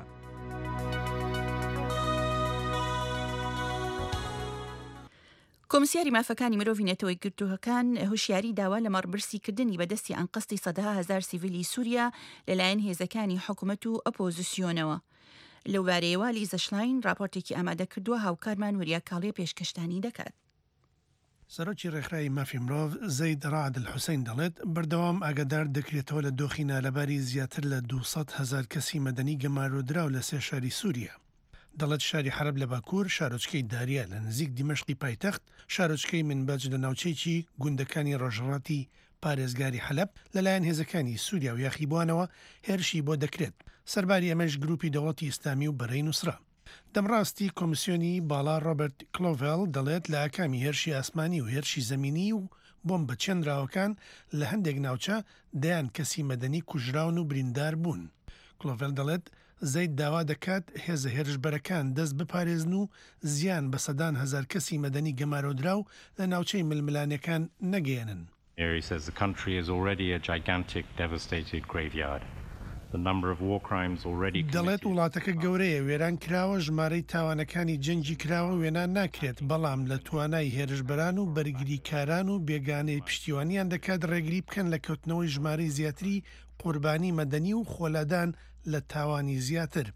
[SPEAKER 1] کۆمسیاری مافەکانی مرۆڤی نێتەوەی گرتووەکان هوشیاری داوا لە مەڕبرسیکردنی بەدەستی ئەنقەستی سەدەها هەزار سیڤیلی سووریا لەلایەن هێزەکانی حکوومەت و ئۆپۆزیسیۆنەوە. لەو بارەیەوە لیزە شلاین راپۆرتێکی ئامادە کردووە، هاوکارمان وەریا کاڵێ پێشکەشتانی دەکات.
[SPEAKER 21] سەرۆکی ڕێکخراوی مافی مرۆڤ زەید ڕعدل حوسین دەڵێت بەردەوام ئاگادار دەکرێتەوە لە دۆخینە لەباری زیاتر لە دووسەد هەزار کەسی مەدەنی گەمارۆدراو لە سێ شاری سووریا. دەڵێت شاری حەرب لە باکوور، شارۆچکەی داریە لە نزیک دیمەشقی پایتەخت، شارۆچکەی منبەج لە ناوچەیەکی گوندەکانی ڕۆژهەڵاتی پارێزگاری حەلەب لەلایەن هێزەکانی سووریا و یاخیبوانەوە هێرشی بۆ دەکرێت. سەرباری ئەمەش گروپی دەوڵەتی ئیسلامی و بەرەی نووسرا. دەمڕاستی کۆمیسیۆنی باڵا ڕۆبرت کلۆڤێل دەڵێت لە ئاکامی هێرشی ئاسمانی و هێرشی زەمینی و بۆم بە چێنراوەکان لە هەندێک ناوچە دەیان کەسی مەدەنی کوژراون و بریندار بوون. کلۆڤێل دەڵێت زەید داوا دەکات هێزە هێرشبەرەکان دەست بپارێزن و زیان بە سەدان هەزار کەسی مەدەنی گەمارۆدراو لە ناوچەی ململانەکان نەگەێنن.
[SPEAKER 22] He says the country is already a gigantic, devastated graveyard. The number of war crimes already
[SPEAKER 21] دەڵێت وڵاتەکە گەورەیە، وێران کراوە، ژمارەی تاوانەکانی جەنگی کراوە وێنان ناکرێت، بەڵام لە توانای هێرشبەران و بەرگریکاران و بێگانەی پشتیوانیان دەکات ڕێگری بکەن لە کەوتنەوەی ژمارەی زیاتری قوربانی مەدەنی و خۆلادان لە تاوانی زیاتر.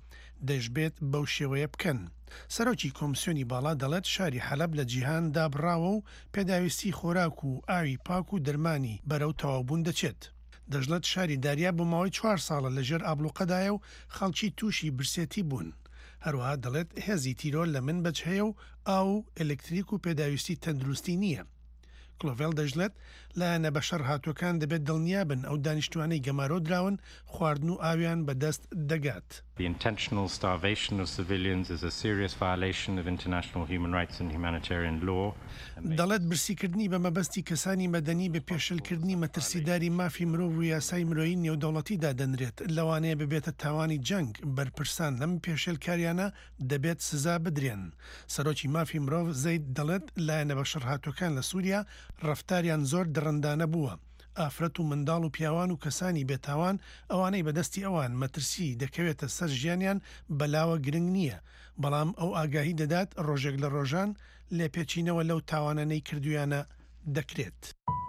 [SPEAKER 21] دەشبێت بەو شێوەیە بکەن. سەرۆکی کۆمسیۆنی باڵا دەڵێت شاری حەلەب لە جیهان دابڕاوە و پێداویستی خۆراک و ئاوی پاک و دەرمانی بەرەو تەواوبوون دەچێت. دەژڵەت شاری داریا بۆ ماوەی چوار ساڵە لەژێر ئابلوقەدایە و خەڵکی تووشی برسێتی بوون. هەروەها دەڵێت هێزی تیرۆل لە من بەج هەیە و ئاو ئەلکتریک و پێداویستی تەندروستی نییە. کلۆڤێل دەژڵێت لایەنە بەشەر هاتووەکان دەبێت دڵنیابن ئەو دانیشتوانەی گەمارۆ دراون خواردن و ئاویان بەدەست دەگات.
[SPEAKER 22] The intentional starvation of civilians is a serious violation of international human rights and humanitarian law.
[SPEAKER 21] دەڵێت برسیکردنی بە مەبەستی کەسانی مەدەنی بە پێشلکردنی مەترسیداری مافی مرۆڤ و یاسای مرۆیی نێودەوڵەتیدا دەنرێت لەوانەیە ببێتە تاوانی جەنگ بەرپرسان لەم پێشێلکاریانە دەبێت سزا بدرێن. سەرۆکی مافی مرۆڤ زەید دەڵێت لایەنە بەشەر هاتووەکان لە سووریا ڕەفتاریان زۆر دڕندانە بووە. ئافرەت و منداڵ و پیاوان و کەسانی بێتاوان ئەوانەی بەدەستی ئەوان مەترسی دەکەوێتە سەر ژیانیان بەلاوە گرنگ نییە، بەڵام ئەو ئاگاهی دەدات ڕۆژێک لە ڕۆژان لێپێچینەوە لەو تاوانانەی کردویانە دەکرێت.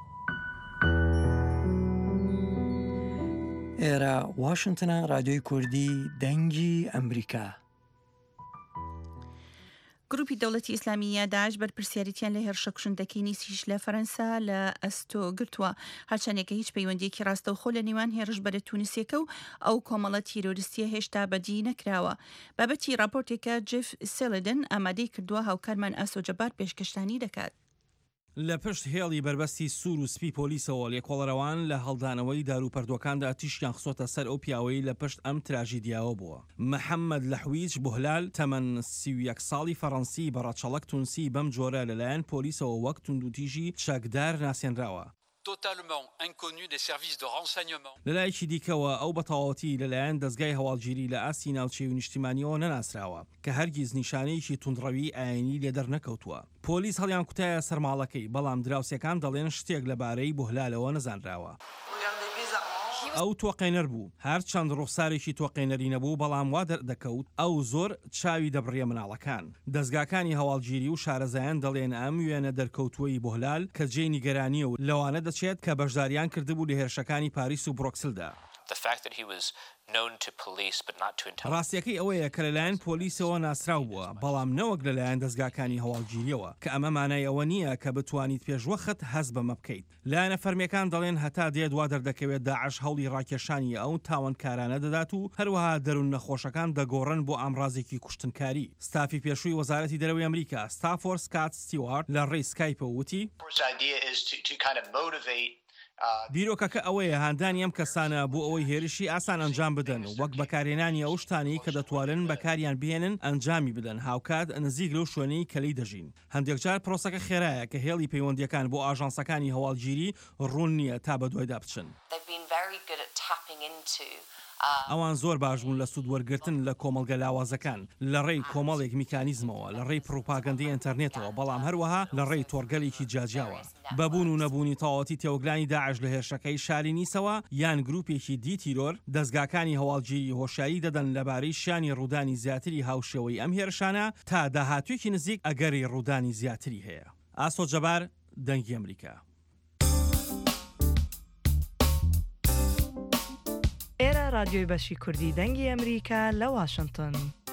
[SPEAKER 7] ئێرە واشنگتنە رادیۆی کوردی دەنگی ئەمریکا.
[SPEAKER 1] گروپی دەوڵەتی ئیسلامیە داعش بەرپرسیاریتیان لە هێرشە کوشندەکەی نیسیش لە فەرەنسا لە ئەستۆ گرتووە، هەرچەندێکە هیچ پەیوەندیەکی ڕاستە و خۆ لە نێوان هێرش بەرە تونسیەکە و ئەو کۆمەڵە تیرۆریستیە هێشتا بەدی نەکراوە. بابەتی راپۆرتێکە جف سێلدن ئامادەی کردووە، هاوکارمان ئاسۆ جەبار پێشکەشتانی دەکات.
[SPEAKER 20] لە پشت هێڵی بربەستی سوور و سپی پۆلیسەوە لێکۆڵەرەوان لە هەڵدانەوەی داروپەردوەکاندا تیشیان خسۆتە سەر ئەو پیاوەی لە پشت ئەم تراژیدیاوە بووە. محەممەد لەحویج بوهلال تەمەن سی و یەک ساڵی فەڕەنسی بەڕەچەڵک تونسی بەم جۆرە لەلایەن پۆلیسەوە وەک توندوتیژی چەکدار ناسێنراوە. لەلایەکی دیکەوە ئەو بەتەواوەتی لەلایەن دەستگای هەواڵگیری لە ئاستی ناوچەی و نیشتیمانیەوە نەناسراوە کە هەرگیز نیشانەیەکی توندڕەوی ئاینی لێدەر نەکەوتووە. پۆلیس هەڵیان کوتایە سەرماڵەکەی، بەڵام دراوسەکان دەڵێن شتێک لەبارەی بوهلالەوە نەزانراوە. ئەو تۆقێنەر بوو، هەر چەند ڕوخسارێکی تۆقێنەری نەبوو، بەڵام وا دەردەکەوت ئەو زۆر چاوی دەبڕێ مناڵەکان. دەستگاکانی هەواڵگیری و شارەزایان دەڵێن ئەم وێنە دەرکەوتووەی بوهلال کە جێی نیگەرانیە و لەوانە دەچێت کە بەشداریان کردبوو لە هێرشەکانی پاریس و برۆکسلدا. ڕاستیەکەی ئەوەیە کە لەلایەن پۆلیسەوە ناسرااو بووە، بەڵام نەوەک لەلایەن دەستگاکانی هەواڵگیریەوە کە ئەمە مانای ئەوە نییە کە بتوانیت پێشوەخت هەست بەمە بکەیت. لایەنە فەرمیەکان دەڵێن هەتا دێت وا دەردەکەوێت داعش هەوڵی ڕاکێشانی ئەو تاوانکارانە دەدات و هەروەها دەروون نەخۆشەکان دەگۆڕن بۆ ئامڕازێکی کوشتنکاری. ستافی پێشووی وەزارەتی دەرەوەی ئەمریکا ستافۆر سکات ستیوارد لە ڕێی سکایپە وتی بیرۆکەکە ئەوەیە هاندانی ئەم کەسانە بۆ ئەوەی هێرشی ئاسان ئەنجام بدەن و وەک بەکارهێنانی ئەو شتانی کە دەتوانن بەکاریان بهێنن ئەنجامی بدەن هاوکات نزیک لەو شوێنەی کەلی دەژین. هەندێک جار پرۆسەکە خێرایە کە هێڵی پەیوەندیەکان بۆ ئاژانسەکانی هەواڵگیری ڕوون نییە تا بە دوایدا بچن. ئەوان زۆر باش بوون لە سوود وەرگرتن لە کۆمەڵگە لاوازەکان لە ڕێی کۆمەڵێک میکانیزمەوە، لە ڕێی پروپاگەندەی ئینتەرنێتەوە، بەڵام هەروەها لە ڕێی تۆرگەلێکی جاجیاوە. بەبوون و نەبوونی تەواوەتی تێوەگلانی داعش لە هێرشەکەی شاری نیسەوە یان گروپێکی دی تیرۆر دەستگاکانی هەواڵگیری هۆشیاری دەدەن لەبارەی شانی ڕوودانی زیاتری هاوشێوەی ئەم هێرشانە تا داهاتوێکی نزیک ئەگەری ڕوودانی زیاتری هەیە. ئاسۆ جەبار، دەنگی ئەمریکا.
[SPEAKER 3] ئێرە رادیۆی بەشی کوردی دەنگی ئەمریکا لە واشنگتن.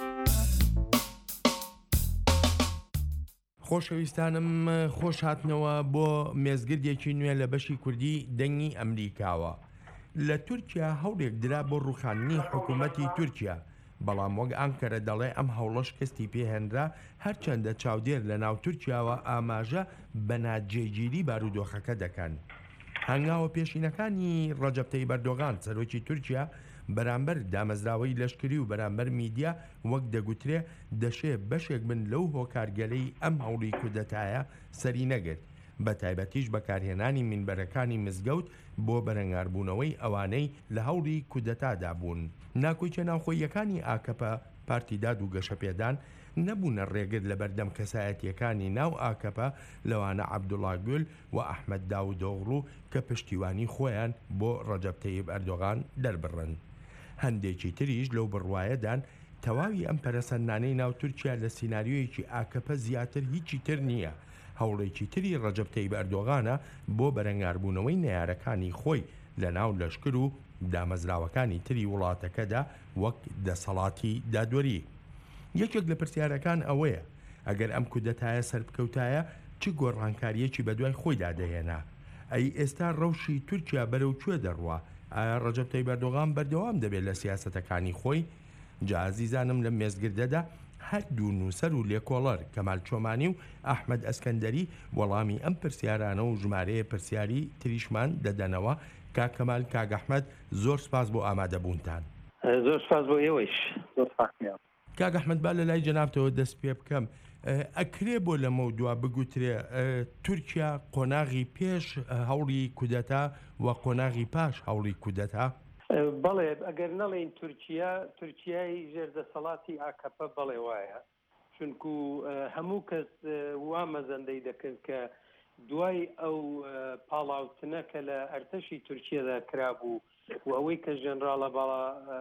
[SPEAKER 5] خۆشەویستانم، خۆش هاتنەوە بۆ مێزگردێکی نوێ لە بەشی کوردی دەنگی ئەمریکاوە. لە تورکیا هەوڵێک درا بۆ ڕوخاندنی حکوومەتی تورکیا، بەڵام وەک ئەنکەرە دەڵێ ئەم هەوڵەش کەستی پێهێنرا، هەرچەندە چاودێر لە ناو تورکیاوە ئاماژە بە ناجێگیری بارودۆخەکە دەکەن. هەنگاوە پێشینەکانی ڕەجەب تەیب ئەردۆغان سەرۆکی تورکیا بەرامبەر دامەزراوەی لەشکری و بەرامبەر میدیا وەک دەگوترێ دەشێ بەشێک بن لەو هۆکارگەلەی ئەم هەوڵی کودەتایە سەری نەگرت، بە تایبەتیش بەکارهێنانی مینبەرەکانی مزگەوت بۆ بەرەنگاربوونەوەی ئەوانەی لە هەوڵی کودەتادا بوون. ناکۆچە ناوخۆیەکانی ئاکەپە پارتی داد و گەشەپێدان نەبوونە ڕێگر لە بەردەم کەسایەتیەکانی ناو ئاکەپە لەوانە عەبدوڵڵا گول و ئەحمەد داودۆغڵو کە پشتیوانی خۆیان بۆ ڕەجەب تەیب ئەردۆغان دەربڕن. هەندێکی تریش لەو بڕوایەدان تەواوی ئەم پەرەسەندانەی ناو تورکیا لە سیناریۆیەکی ئاکەپە زیاتر هیچی تر نییە. هەوڵێکی تری ڕەجەب تەیب ئەردۆغانە بۆ بەرەنگاربوونەوەی نەیارەکانی خۆی لە ناو لەشکر و دامەزراوەکانی تری وڵاتەکەدا وەک دەسەڵاتی دادوەری. یەکێک لە پرسیارەکان ئەوەیە ئەگەر ئەم کودەتایە سەربکەوتایە چ گۆڕانکاریەکی بەدوای خۆیدا دەهێنا؟ ئەی ئێستا ڕەوشی تورکیا بەرەو کوێ دەڕوە؟ ئایا ڕەجەب تایب ئەردۆغان بەردەوام دەبێت لە سیاسەتەکانی خۆی؟ جا عزیزانم لە مێزگردەدا هەردوو نووسەر و لێکۆڵەر کەمال چۆمانی و ئەحمەد ئەسکەندەری وەڵامی ئەم پرسیارانە و ژمارەیە پرسیاری تریشمان دەدەنەوە. کاک کەمال، کاک ئەحمەد، زۆر سپاس بۆ ئامادەبوونتان.
[SPEAKER 19] زۆر سپاس بۆ ئێوەش. زۆر سپاس.
[SPEAKER 5] کاک ئەحمەد، با لە لای جەنابتەوە دەست پێ بکەم. ئەکرێ بۆ لەمە دووە بگوترێ تورکیا قۆناغی پێش هەوڵی کودەتا و قۆناغی پاش هەوڵی کودەتا؟
[SPEAKER 4] بەڵێ ئەگەر نەڵێن تورکیا تورکیای ژێردەسەڵاتی ئاکەپە بەڵێ وایە، چونکو هەموو کەس وا مەزەندەی دەکرد کە دوای ئەو پاڵاوتنە کە لە ئەرتەشی تورکیادا کرابوو و ئەوەی کە ژێنراڵە باڵا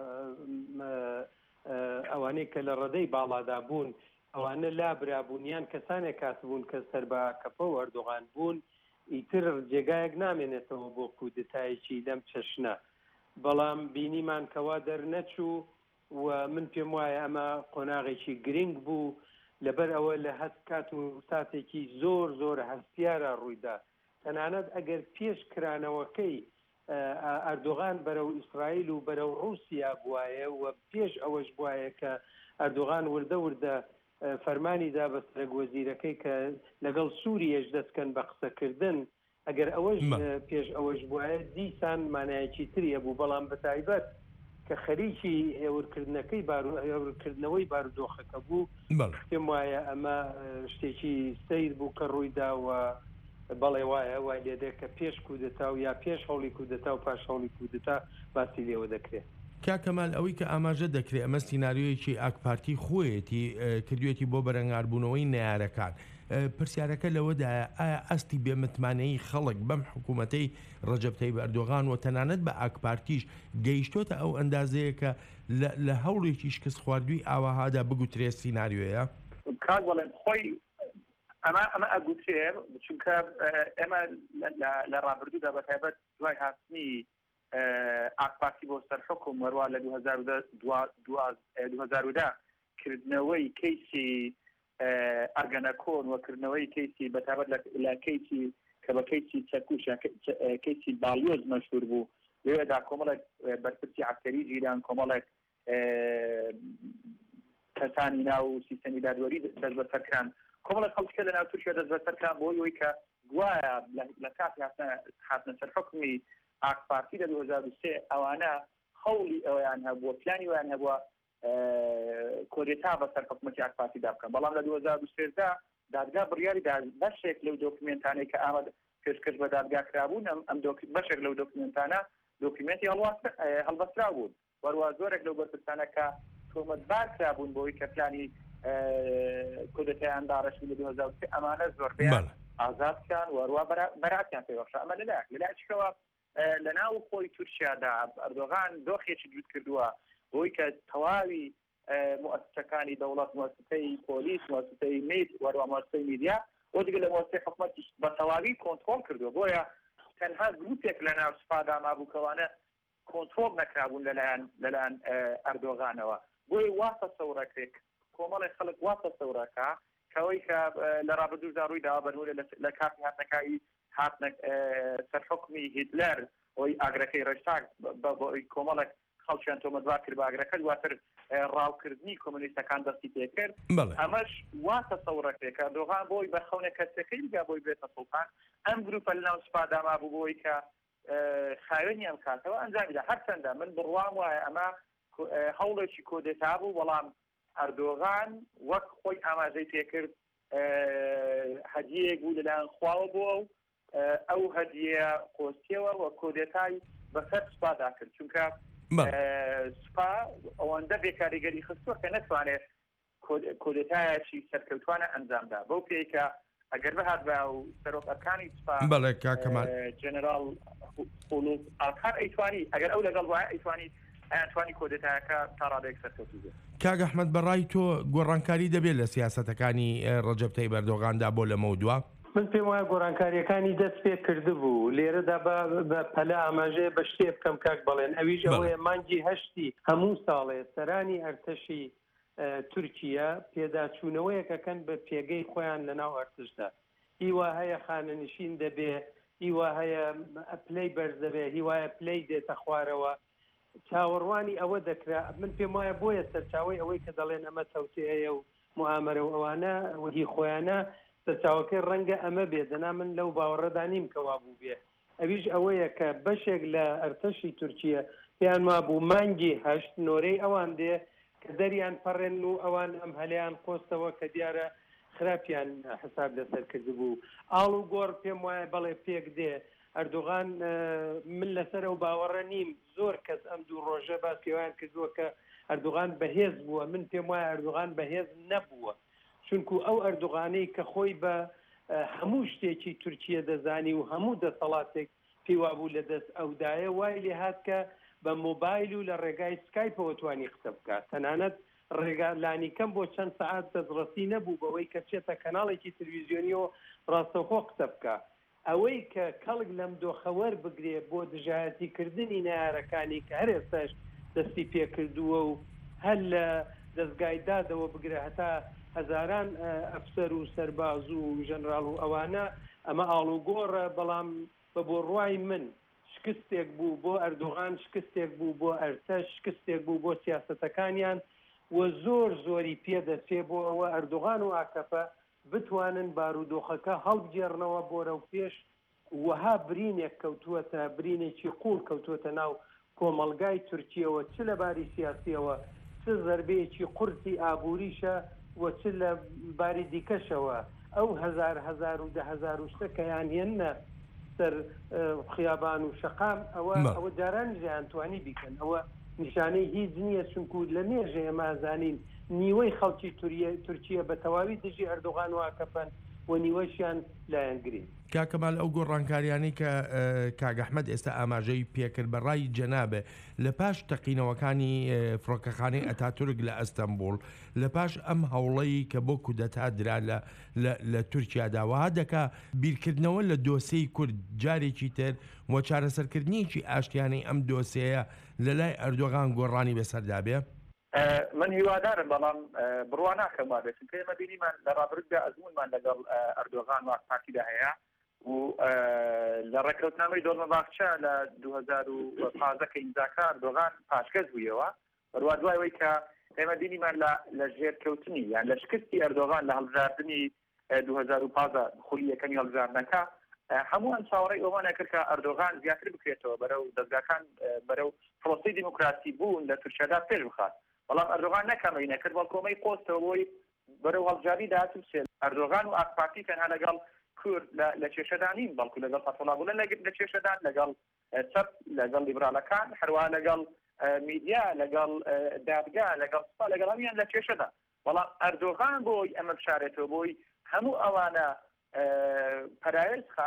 [SPEAKER 4] ئەوانەی کە لە ڕێدەی باڵادا بوون ئەوانە لابرابوونیان کەسانێک کاتبوون کە سەر بە ئاکەپە و ئەردۆغان بوون، ئیتر جێگایەک نامێنێتەوە بۆ کودتایەکی لەم چەشنە. بەڵام بینیمان کەوا دەرنەچوو و من پێم وایە ئەمە قۆناغێکی گرنگ بوو لەبەر ئەوە لە هەست کات و ساتێکی زۆر زۆر هەستیارە ڕوویدا. تەنانەت ئەگەر پێش کرانەوەکەی ئەردۆغان بەرەو ئیسرائیل و بەرەو ڕووسیا بوایە و پێش ئەوەش بواە کە ئەردۆغان وردە وردە فەرمانیدا بە سەرۆکوەزیرەکەی کە لەگەڵ سووریەش دەستکەن بە قسەکردن، ئەگەر ئەوەش پێش ئەوەش بواە دیسان مانایەکی تریە بوو. بەڵام بەتایبەت کە خەریکی هێورکردنەکەی هێورکردنەوەی بارودۆخەکە بوو، پێم وایە ئەمە شتێکی سەیر بوو کە ڕوویداوە. بەڵێ وایە وای لێدێ کە پێش کودەتا و یا پێش هەوڵی کودەتا و پاش هەوڵی کودەتا باسی لێوە دەکرێت.
[SPEAKER 5] کاکەمال، ئەوەی کە ئاماژە دەکرێت ئەمە سیناریۆیەکی ئاکپارتی خۆیەتی کردوێتی بۆ بەرەنگاربوونەوەی نەیارەکان. پرسیارەکە لەوەدایە ئایا ئەستی بێمتمانەی خەڵک بەم حکوومەتەی ڕەجەب تایب ئەردۆغان و تەنانەت بە ئاکپارتیش گەیشتۆتە ئەو ئەندازەیە کە لە هەوڵێکی شکست خواردووی ئاواهادا بگوترێت سیناریۆیە؟
[SPEAKER 6] کاک بەڵێن خۆی ئەمە ئەمە ئەگوترێر چونکە ئێمە لە ڕابردوودا بەتایبەت دوای هاتنی ئاکپارتی بۆ سەرحکوم وەروە لە دوو هەزار و دا کردنەوەی کەیسی ئەرگەنەکۆن وەکردنەوەی کەیسی بەتابەت لە کەیسی کە بە کەیسی چەکوش کەیسی باڵیۆز مەشهور بوو، لەوێدا کۆمەڵێک بەرپرسی عەسکەری جیران، کۆمەڵێک کەسانی ناو سیستەمی دادوەری دەست بەسەرکران، کۆمەڵێک خەڵکە لە ناو تورکیا دەست بەسەرکران بۆ ئەوەی کە گوایە لە کاتی هاتنە سەر حکمی ئاکپارتی لە دوو هەزار و سێ ئەوانە هەوڵی ئەویان هەبووە، پلانی ویان هەبووە کۆدێتا بەسەر حکومەتی ئاکپارتیدا بکەن. بەڵام لە دوو هەزار و سێدا دادگا بڕیاری دا بەشێک لەو دۆکومنتانەی کە ئامادە پێشکەش بە دادگا کرابوون ئەم بەشێک لەو دۆکومنتانە دۆکومنتی هەڵبەسترا بوون، وەروە زۆرێک لەو بەرپرسانە کە تۆمەتبار کرابوون بۆی کە پلانی کودەتایان داڕەش لە دوو هەزار و سێ ئەمانە زۆربەیان ئازادکان وەروە بەراتیان پێبەخشا. ئەمە لەلایەک لەلایەکەوە لە ناو خۆی تورکیادا ئەردۆغان دۆخێکی دروست کردووە بۆی کە تەواوی مؤسسەکانی دەوڵەت، مؤسسەی پۆلیس، مؤسسەی میت وەروە مؤسسەی میدیا و دیگە لە مؤسسەی حکومەتی بە تەواوی کۆنتڕۆل کردووە. بۆیە تەنها گروپێک لە ناو سوپادا مابوو کەوانە کۆنتڕۆل نەکرابوون لەلایەن لەلایەن ئەردۆغانەوە. بۆیە واتە سەورەکرێک کۆمەڵی خەڵک واتە سەورەکە کەوەی کە لە ڕابردوودا ڕوویدا بەنورە لە کاتی هاتنەکانی هاتنە سەرحکمی هیتلەر ئەوی ئاگرەکەی ڕێشتاک بۆی کۆمەڵێک خەڵکیان تۆمەتبار کرد بە ئاگرەکە، دواتر ڕاوکردنی کۆمونیستەکان دەستی پێکرد. ئەمەش واتە سەورەکرێک کە ئەردۆغان بۆی بە خەونە کەسەکەی بگا بۆی بێتە سوڵتان، ئەم گروپە لە ناو سوپادا مابوو بۆی کە خاوێنی ئەم کاتەوە ئەنجامیدا. هەرچەندە من بڕوام وایە ئەمە هەوڵێکی کۆدێتا بوو، بەڵام ئەردۆغان وەک خۆی ئاماژەی پێکرد هەدیەیەک بوو لەلایەن خواوە بووە و ئەو هەدیە قۆستیەوە و کۆدێتای بەسەر سوپادا کرد، چونکە سوپا ئەوەندە بێکاریگەری خستووە کە نەتوانێت کۆدێتایەکی سەرکەوتوانە ئەنجامدا. بەو پێیکە ئەگەر بەهات بە و سەرۆکەکانی سوپا جەنەرال خولوق ئاکار ئەیتوانی ئەگەر ئەو لەگەڵ وایە ئەیتوانی ئەیانتوانی کۆدێتایەکە تا ڕادەیەک سەرکەوتوو بێت.
[SPEAKER 5] کاک ئەحمەد، بەڕای تۆ گۆڕانکاری دەبێت لە سیاسەتەکانی ڕەجەب تایب ئەردۆغاندا بۆ لەمە دووە؟
[SPEAKER 4] من پێم وایە گۆڕانکاریەکانی دەست پێ کردبوو لێرەدا بە پەلا ئاماژەیە بە شتێ بکەم کاک بڵێن ئەویش ئەوەیە مانگی هەشتی هەموو ساڵێ سەرانی ئەرتەشی تورکیا پێداچوونەوەیەکەکەن بە پێگەی خۆیان لەناو ئەرتشدا هیوا هەیە خانەنشین دەبێ هیوا هەیە پلەی بەرز دەبێ هیوایە پلەی دێتە خوارەوە چاوەڕوانی ئەوە دەکرا من پێم وایە بۆیە سەرچاوی ئەوەی کە دەڵێن ئەمە تەوتێیە و موامەرە و ئەوانە وهی خۆیانە سەرچاوەکەی ڕەنگە ئەمە بێ دەنا من لەو باوەڕەدا نیم کەوا بوو بێ ئەویش ئەوەیە کە بەشێک لە ئەرتەشی تورکیە پێیان ما بوو مانگی هەشت نۆرەی ئەوان دێ کە دەریان پەڕێن و ئەوان ئەم هەلەیان قۆستەوە کە دیارە خراپیان حساب لەسەر کرد بوو ئاڵ و گۆڕ پێم وایە بەڵێ پێک دێ ئەردوغان من لەسەر ئەو باوەڕە نیم زۆر کەس ئەم دوو ڕۆژە باس پێوایان کردووە کە ئەردوغان بەهێز بووە من پێم وایە ئەردوغان بەهێز نەبووە چونکو ئەو ئەردوغانەی کە خۆی بە هەموو شتێکی تورکیە دەزانی و هەموو دەسەڵاتێک پێوا بوو لە دەست ئەودایە وای لێ هات کە بە مۆبایل و لە ڕێگای سکایپەوە توانی قسە بکات تەنانەت ڕێگالانی کەم بۆ چەند سەعات دەستڕەسی نەبوو بەوەی کە چێتە کەناڵێکی تلویزیۆنیەوە ڕاستەوخۆ قسە بکە ئەوەی کە کەڵک لەم دۆخەوەر بگرێ بۆ دژایەتیکردنی نارەکانی کە هەر ئێستاش دەستی پێکردووە و هەر لە دەستگایدادەوە بگرێ هەتا هەزاران ئەفسەر و سەرباز و ژەنرال و ئەوانە ئەمە ئاڵوگۆڕە بەڵام بە بۆ ڕوای من شکستێک بوو بۆ ئەردوغان شکستێک بوو بۆ ئەرتەش شکستێک بوو بۆ سیاسەتەکانیان و زۆر زۆری پێدەچێ بۆ ئەوە ئەردوغان و ئاکەپە بتوانن بارودۆخەکە هەڵبجێڕنەوە بۆرە و پێش وەها برینێک کەوتووەتە برینێکی قوڵ کەوتووەتە ناو کۆمەلگای تورکیەوە چ لە باری سیاسیەوە چ زەربەیەکی قورسی ئابووریشە و چ لە باری دیکەشەوە ئەو هەزار هەزار و ده هەزار و شتەکەیان هێنە سەر خیابان و شەقام ئەوە ئەوە جاران ژیان توانی بیکەن ئەوە نیشانەی هیچ نییە چونکو لە مێژە ئێمازانین نیوەی خەڵکی تورکیە بە تەواوی دژی ئەردوغان و ئاکەپەن و نیوەشیان لایەنگرین
[SPEAKER 5] کاکەمال ئەو گۆڕانکاریانی کە کاگەحمەد ئێستا ئاماژەی پێکرد بە ڕای جەنابێ لە پاش تەقینەوەکانی فڕۆکەخانەی ئەتاتورک لە ئەستەمبول لە پاش ئەم هەوڵەی کە بۆ کودەتا درا لە تورکیاداوە دەکا بیرکردنەوە لە دۆسەی کورد جارێکی تر و چارەسەرکردنیکی ئاشتیانەی ئەم دۆسەیە لە لای ئەردۆغان گۆڕانی بەسەردابێ
[SPEAKER 6] من هیوادارم بەڵام بڕوا ناکەم وا بێت چونکە ئێمە بینیمان لە ڕابردوودا ئەزمونمان لەگەڵ ئەردۆغان و ئاکپارتیدا هەیە و لە ڕێککەوتنامەی دۆڵمەباخچە لە دوو هەزار و پانزدە کە ئیمزاکە ئەردۆغان پاشکەس بوویەوە بڕوا دوایەوەی کە ئێمە بینیمان لە ژێرکەوتنی یان لە شکستی ئەردۆغان لە هەڵبژاردننی دوو هەزار و پانزدە خولی یەکەمی هەڵبژاردنەکە هەمووان چاوەڕێی ئەوانە کرد کە ئەردۆغان زیاتر بکرێتەوە بەرەو دەستگاکان بەرەو پرۆسی دیموکراسی بوون لە تورکیادا پێش بخات بەڵام ئەردۆغان نەکەمەی نەکرد بەڵ کۆمەی قۆستەوە بۆی بەرەو هەڵبژاردی داهاتووسێت ئەردۆغان و ئاکپارتی تەنها لەگەڵ کورد لە کێشەدانین بەڵکو لەگەڵ فەتوڵا گوڵن لە کێشەدان لەگەڵ چەپ لەگەڵ لیبراڵەکان هەروە لەگەڵ میدیا لەگەڵ دادگا لەگەڵ سوپا لەگەڵ هەمیان لە کێشەدا بەڵام ئەردۆغان بۆی ئەمە بشارێتەوە بۆی هەموو ئەوانە پەرایز خا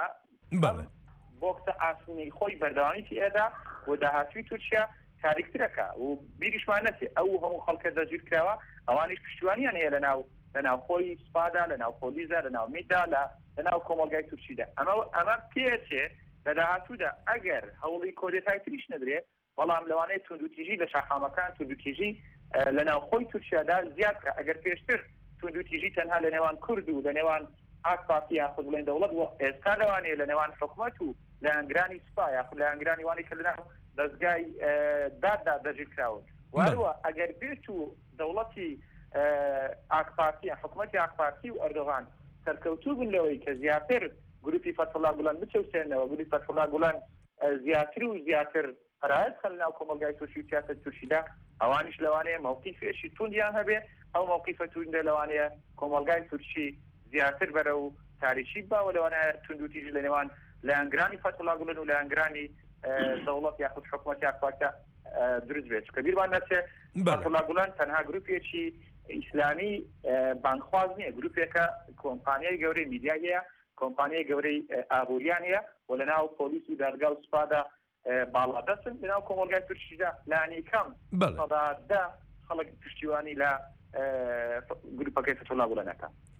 [SPEAKER 6] بۆ قسە ئاسوونی خۆی بەردەوامیتی ئێدا و داهاتووی تورکیا تاریکترەکە و بیریشمان نەچێ ئەو هەموو خەڵکە دەگیر کراوە ئەوانیش پشتیوانیان هەیە لەناو لەناو خۆی سوپادا لەناو پۆلیزە لەناو میدا لەناو کۆمەلگای تورکیدا ئەمە ئەمە پێچێ لە داهاتوودا ئەگەر هەوڵی کۆدێتای تریش نەدرێت بەڵام لەوانەیە توندوتیژی لە شاخامەکان توندوتیژی لەناو خۆی تورکیادا زیاد کە ئەگەر پێشتر توندوتیژی تەنها لە نێوان کورد و لە نێوان ئاکپارتی یاخود بڵێن دەوڵەت و ئێستا لەوانەیە لە نێوان حکوومەت و لە ئەنگرانی سوپا یاخود لە ئەنگرانی وانی کە لەناو دەستگای داددا دەژیر کراون وهروە ئەگەر بێت و دەوڵەتی ئاکپارتی حکوومەتی ئاکپارتی و ئەردۆغان سەرکەوتوو بن لەوەی کە زیاتر گروپی فەتحوڵا گوڵان بچەوسێنەوە گروپی فەتحوڵا گوڵان زیاتر و زیاتر پەرایز خەل ناو کۆمەلگای تورکی و سیاسەت تورکیدا ئەوانیش لەوانەیە موقیفێکی توندیان هەبێ ئەو موقیفە توندە لەوانەیە کۆمەلگای تورکی زیاتر بەرەو تاریکی باوە لەوانەیە توندوتیژی لە نێوان لە ئەنگرانی فەتحوڵا گوڵن و لە ئەنگرانی دەوڵەت یاخود حکوومەتی ئاکپارتە دروست بێت کە بیرمان نەچێ فەتحوڵا گوڵان تەنها گروپێکی ئیسلامی بانخواز نییە گروپێکە کۆمپانیای گەورەی میدیا هەیە کۆمپانیای گەورەی ئابووریان هەیە و لەناو پۆلیس و دادگا و سوپادا باڵادەستن لەناو کۆمەلگای تورکیدا لانی کەم سەدادا خەڵک پشتیوانی لە گروپەکەی فەتحوڵا گوڵانەکە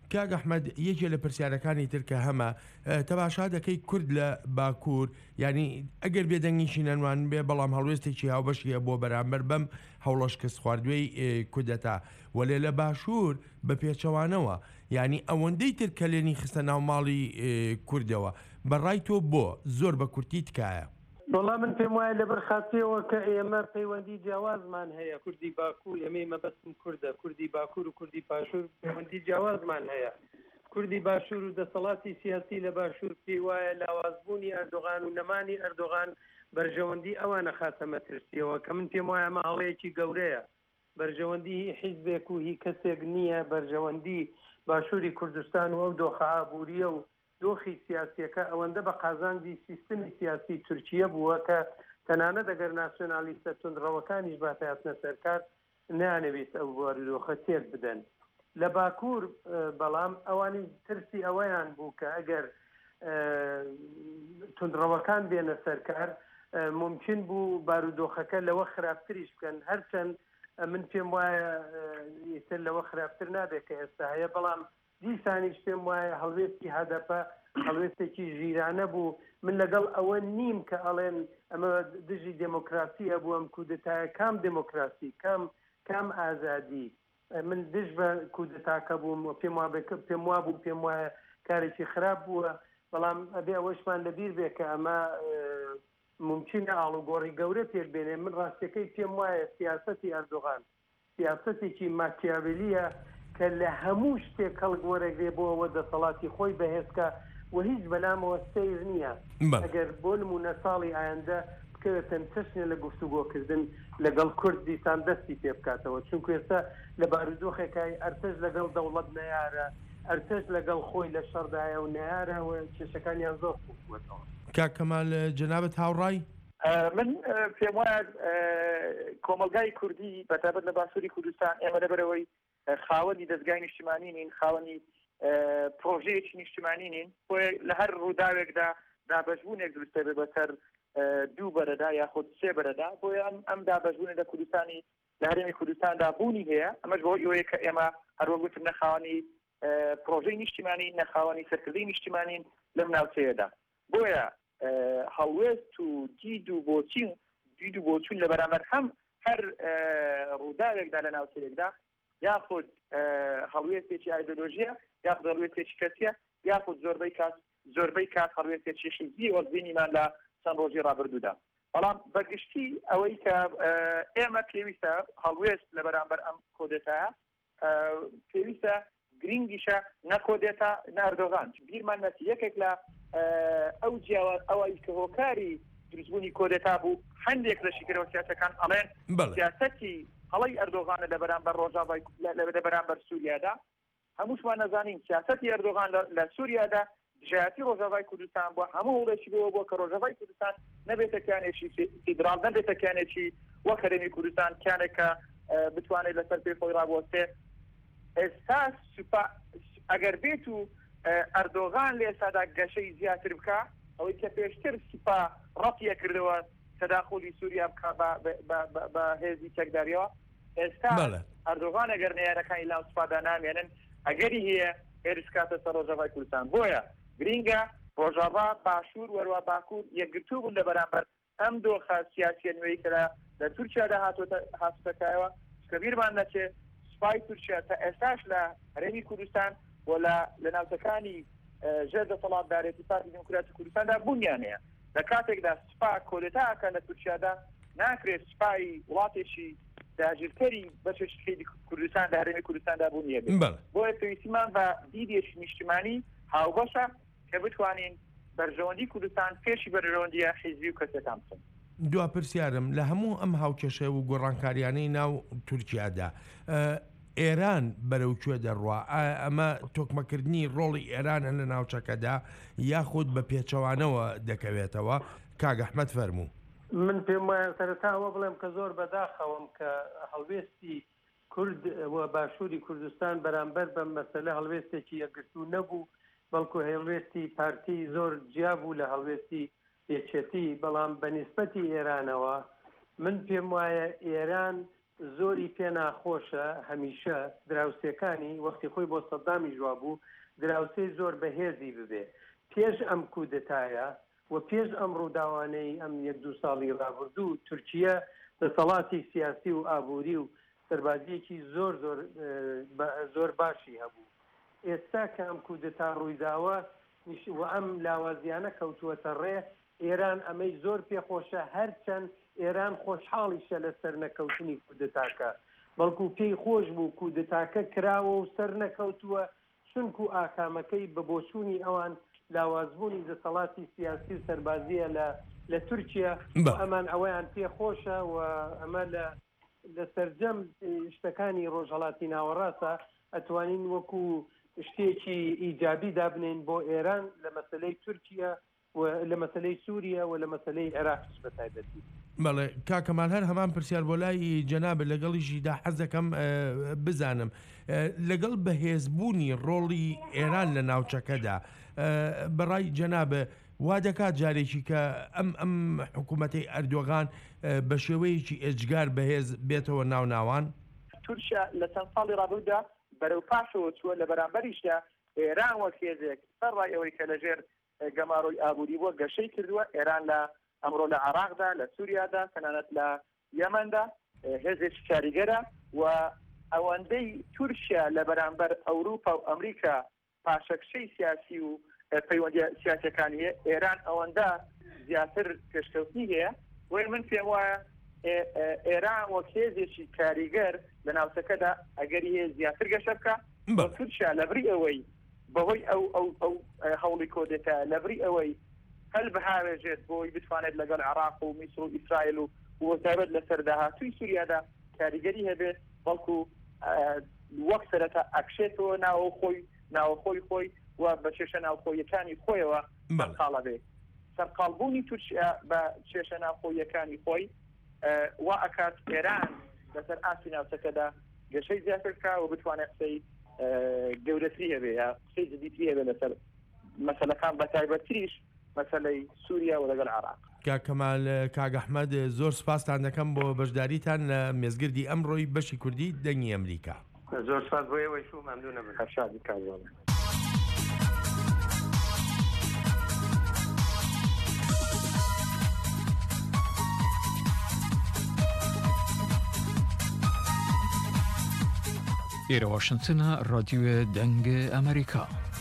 [SPEAKER 5] کاگ ئەحمەد یەکێ لە پرسیارەکانی ترکە هەمە تەماشا دەکەی کورد لە باکوور ینی ئەگەر بێدەنگیشی نەنوان بێ بەڵام هەڵوێستێکی هاوبەشیە بۆ بەرامبەر بەم هەوڵەش کەس خواردوێی کودەتا وەلێ لە باشوور بە پێچەوانەوە ینی ئەوەندەی تر کە لێنی خستە ناو ماڵی کوردەوە بەڕای تۆ بۆ زۆر بە کورتی تکایە
[SPEAKER 4] وەڵام من پێم وایە لەبەر خاتیەوە کە ئێمە پەیوەندی جیاوازمان هەیە کوردی باکوور ئەمەی مەبەستم کووردە کوردی باکوور و کوردی پاشور پەیوەندی جیاوازمان هەیە کوردی باشوور و دەسەڵاتی سیاسی لە باشوور پێی وایە لاوازبوونی ئەردۆغان و نەمانی ئەردۆغان بەرژەوەندی ئەوانە خاتەمە ترسیەوە کە من پێم وایە ماڵەیەکی گەورەیە بەرژەوەندی حیزبێک و هی کەسێک نییە بەرژەوەندی باشووری کوردستان و ئەو دۆخە ئابوووریە و دۆخی سیاسیەکە ئەوەندە بە قازاندی سیستمی سیاسی تورکیە بووە کە تەنانەت ئەگەر ناسیۆنالیستە تونندڕەوەکانیش باتیاتنە سەرکار نانەوێت ئەو وەردۆخە تێک بدەن لە باکوور بەڵام ئەوانی ترسی ئەوەیان بوو کە ئەگەر تونندڕەوەکان بێنە سەرکار ممکن بوو بارودۆخەکە لەوە خراپتریش بکەن هەرچەند من پێم وایە تر لەوە خراپتر نابێت کە ئێستا هەیە بەڵام دیسانیش پێم وایە هەڵوێستی هەدەپە هەڵوێستێکی ژیرانە بوو من لەگەڵ ئەوە نیم کە ئەڵێن ئەمە دژی دموکراسی هەبوو ئەم کودتایە کام دموکراسی کام کام ئازادی من دژ بە کودتاکە بووم و پێم وا پێم وا بوو پێم وایە کارێکی خراپ بووە بەڵام ئەبێ ئەوەشمان لەبیر بێ کە ئەمە ممکنە ئاڵوگۆڕی گەورە پێک بێنێ من ڕاستەکەی پێم وایە سیاسەتی ئەردۆغان سیاسەتێکی ماکیاڤێلیە کە لە هەموو شتێک هەڵ گۆرەگرێ بۆەوە دەسەڵاتی خۆی بەهێزکە و هیچ بەلامەوە سیر نییە ئەگەر بۆ نمونە ساڵی ئایندە بکەوێتن چشنێ لە گفتوگۆکردن لەگەڵ کورد دیسان دەستی پێ بکاتەوە چونکە ئێستا لە بارودۆخێکای ئەرتەش لەگەڵ دەوڵەت نەیارە ئەرتەش لەگەڵ خۆی لە شەڕدایە و نەیارە و کێشەکانیان زۆر خوبووەتەوە
[SPEAKER 5] کاک کەمال جەنابەت هاوڕای
[SPEAKER 6] من پێم وایە کۆمەلگای کوردی بەتابەت لە باشووری کوردستان ئێمە لەبەرەوەی خاوەنی دەستگای نیشتیمانی نین خاوەنی پرۆژەیەکی نیشتیمانی نین بۆیە لە هەر ڕووداوێکدا دابەشبوونێک دروستە بێ بەسەر دوو بەرەدا یاخود سێ بەرەدا بۆیە ئەم ئەم دابەشبوونێ لە کوردستانی لە هەرێمی کوردستاندا بوونی هەیە ئەمەش بۆ ئەوەیە کە ئێمە هەروەگوتم نەخاوەنی پرۆژەی نیشتیمانی نەخاوەنی سەرکردەی نیشتیمانین لەم ناوچەیەدا بۆیە هەڵوێست و دید و بۆچین دید و بۆچوون لە بەرامبەر هەم هەر ڕووداوێکدا لە ناوچەیەکدا یاخود هەڵوێستێکی ئایدۆلۆژیە یاخود هەڵوێستێکی کەسیە یاخود زۆربەی کات زۆربەی کات هەڵوێستێکی حیزبی وەرزبینیمان لە چەند ڕۆژی ڕابردوودا بەڵام بەگشتی ئەوەی کە ئێمە پێویستە هەڵوێست لە بەرامبەر ئەم کۆدێتایە پێویستە گرنگیشە نەکۆدێتە ناردۆغان بیرمان نەچی یەکێک لە ئەو جیاواز ئەوەی کە هۆکاری دروستبوونی کۆدێتا بوو هەندێک لە شیکرەوە سیاسەکان ئەڵێن سیاسەتی هەڵی ئەردۆغانە لە بەرامبەر ڕۆژاوای لە بەرامبەر سووریادا هەمووشمان نەزانین سیاسەتی ئەردۆغان لە سووریادا دژایەتی ڕۆژاوای کوردستان بووە هەموو هەوڵێکی بۆ بۆ کە ڕۆژاوای کوردستان نەبێتە کیانێکی فیدرال نەبێتە کیانێکی وەک هەرێمی کوردستان کیانێکە بتوانێت لەسەر پێی خۆی ڕابوەستێ ئێستا ئەگەر بێت و ئەردۆغان لە ئێستادا گەشەی زیاتر بکە ئەوەی کە پێشتر سوپا ڕەتیە کردەوە تەداخلی سووریا بکە بە هێزی تێکداریەوە ئێستا ئەردۆغان ئەگەر نەیارەکانی لاو سوپادا نامێنن ئەگەری هەیە هێرشکاتە سەر ڕۆژاوای کوردستان بۆیە گرینگە ڕۆژاوا باشوور وەروە باکوور یەکگرتوو بوون لە بەرامبەر ئەم دۆخە سیاسیە نوێی کە لە تورکیادا هاتووەتەکایەوە کە بیرمان نەچێ سوپای تورکیا تا ئێستاش لە هەرێمی کوردستان و لە ناوچەکانی ژێر دەسەڵاتدارێتی پارتی دموکراتی کوردستاندا بوونیان هەیە لە کاتێکدا سوپا کۆدێتاکە لە تورکیادا ناکرێت سوپای وڵاتێکی داگیرکەری بەشێکی کوردستان لە هەرێمی کوردستاندا بوونیە بۆیە پێویستیمان بە دیدێکی نیشتیمانی هاوبەشە کە بتوانین بەرژەوەندی کوردستان پێشی بەرژەوەندیە حیزبی و کەسێکان بچن.
[SPEAKER 5] دوا پرسیارم لە هەموو ئەم هاوکێشە و گۆڕانکاریانەی ناو تورکیادا ئێران بەرەوکوێ دەڕوا ئەمە تۆکمەکردنی ڕۆڵی ئێرانە لە ناوچەکەدا یاخود بە پێچەوانەوە دەکەوێتەوە کاگ ئەحمەد فەرموو
[SPEAKER 4] من پێم وایە سەرەتاوە بڵێم کە زۆر بەداخەوم کە هەڵوێستی کورد و باشووری کوردستان بەرامبەر بە مەسەلە هەڵوێستێکی یەکگرتوو نەبوو بەڵکو هەڵوێستی پارتی زۆر جیابوو لە هەڵوێستی یەکێتی بەڵام بەنسبەتی ئێرانەوە من پێم وایە ئێران زۆری پێ ناخۆشە هەمیشە دراوسەکانی وەختی خۆی بۆ سەدامی ژوا بوو دراوسەی زۆر بەهێزی ببێ پێش ئەم کودتایە و پێش ئەم ڕووداوانەی ئەم یەک دوو ساڵی ڕابردوو تورکیە دەسەڵاتی سیاسی و ئابووری و سەربازیەکی زۆر زۆر زۆر باشی هەبوو ئێستا کە ئەم کودتا ڕوویداوە و ئەم لاوازیانە کەوتووەتە ڕێ ئێران ئەمەی زۆر پێخۆشە هەرچەند ئێران خۆشحاڵیشە لە سەر نەکەوتنی کودتاکە بەڵکو پێی خۆش بوو کودتاکە کراوە و سەر نەکەوتووە چونکو ئاکامەکەی بە بۆچوونی ئەوان لاوازبوونی دەسەڵاتی سیاسی و سەربازیە لە لە تورکیا ئەمان ئەوەیان پێخۆشە و ئەمە لە لە سەرجەم شتەکانی ڕۆژهەڵاتی ناوەڕاستە ئەتوانین وەکو شتێکی ئیجابی دابنین بۆ ئێران لە مەسلەی تورکیا و لە مەسلەی سووریا و لە مەسلەی عێراقش بە تایبەتی.
[SPEAKER 5] بەڵێ کاکەمال هەر هەمان پرسیار بۆ لای جەنابە لەگەڵیشیدا حەز دەکەم بزانم لەگەڵ بەهێزبوونی ڕۆڵی ئێران لە ناوچەکەدا بەڕای جەنابە وا دەکات جارێکی کە ئەم ئەم حکوومەتی ئەردۆغان بە شێوەیەکی ئێجگار بەهێز بێتەوە ناو ناوان
[SPEAKER 6] تورکیا لە چەند ساڵی ڕابردوودا بەرەو پاشەوە چووە لە بەرامبەریشدا ئێران وەک هێزێک سەرڕای ئەوەی کە لەژێر گەماڕۆی ئابووری بۆ گەشەی کردووە ئێران لە ئەمڕۆ لە عێراقدا لە سووریادا تەنانەت لە یەمەندا هێزێکی کاریگەرە و ئەوەندەی تورکیا لە بەرامبەر ئەوروپا و ئەمریکا پاشەکشەی سیاسی و پەیوەندی سیاسەکانی هەیە ئێران ئەوەندە زیاتر پێشکەوتنی هەیە وی من پێم وایە ئێران وەک هێزێکی کاریگەر لە ناوچەکەدا ئەگەری هەیە زیاتر گەشە بکە بە تورکیا لەبری ئەوەی بەهۆی ئەو ئەو ئەو هەوڵی کۆدێتە لەبری ئەوەی هەل بەهاوێژێت بۆی بتوانێت لەگەڵ عێراق و میسر و ئیسرائیل و وەتایبەت لەسەر داهاتووی سووریادا کاریگەری هەبێت بەڵکو وەک سەرەتا ئەکشێتەوە ناوە خۆی ناوە خۆی خۆی و بە چێشە ناوخۆیەکانی خۆیەوە سەرقاڵە بێت سەرقاڵبوونی تورکیا بە چێشە ناوخۆیەکانی خۆی وا ئەکات ئێران لەسەر ئاسی ناوچەکەدا گەشەی زیاتر بکە و بتوانێت قسەی گەورەتری هەبێ یا قسەی جدیتری هەبێ لەسەر مەسەلەکان بە تایبەتریش مەسەلەی سووریا و لەگەڵ عێراق.
[SPEAKER 5] کاکەمال کاگەحمەد زۆر سپاستان دەکەم بۆ بەشداریتان لە مێزگردی ئەمڕۆی بەشی کوردی دەنگی ئەمریکا.
[SPEAKER 4] زۆر سپاس بۆ ئێوەش و مەمنونە بن.
[SPEAKER 6] خەشادی کازانە.
[SPEAKER 18] ئێرە واشنگتنە ڕادیوە دەنگە ئەمریکا.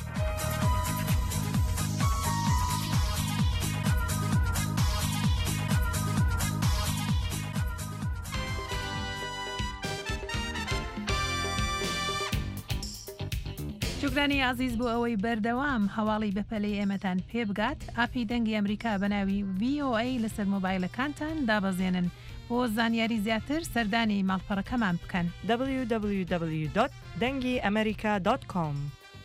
[SPEAKER 8] جوگرانی عزیز بۆ ئەوەی بەردەوام هەواڵی بەپەلەی ئێمەتان پێ بگات ئاپی دەنگی ئەمریکا بە ناوی وی ئۆ ئەی لەسەر مۆبایلەکانتان دابەزێنن بۆ زانیاری زیاتر سەردانی ماڵپەڕەکەمان بکەن
[SPEAKER 3] دبلیو دبلیو دبلیو دۆت دەنگی ئەمریکا دۆت کۆم.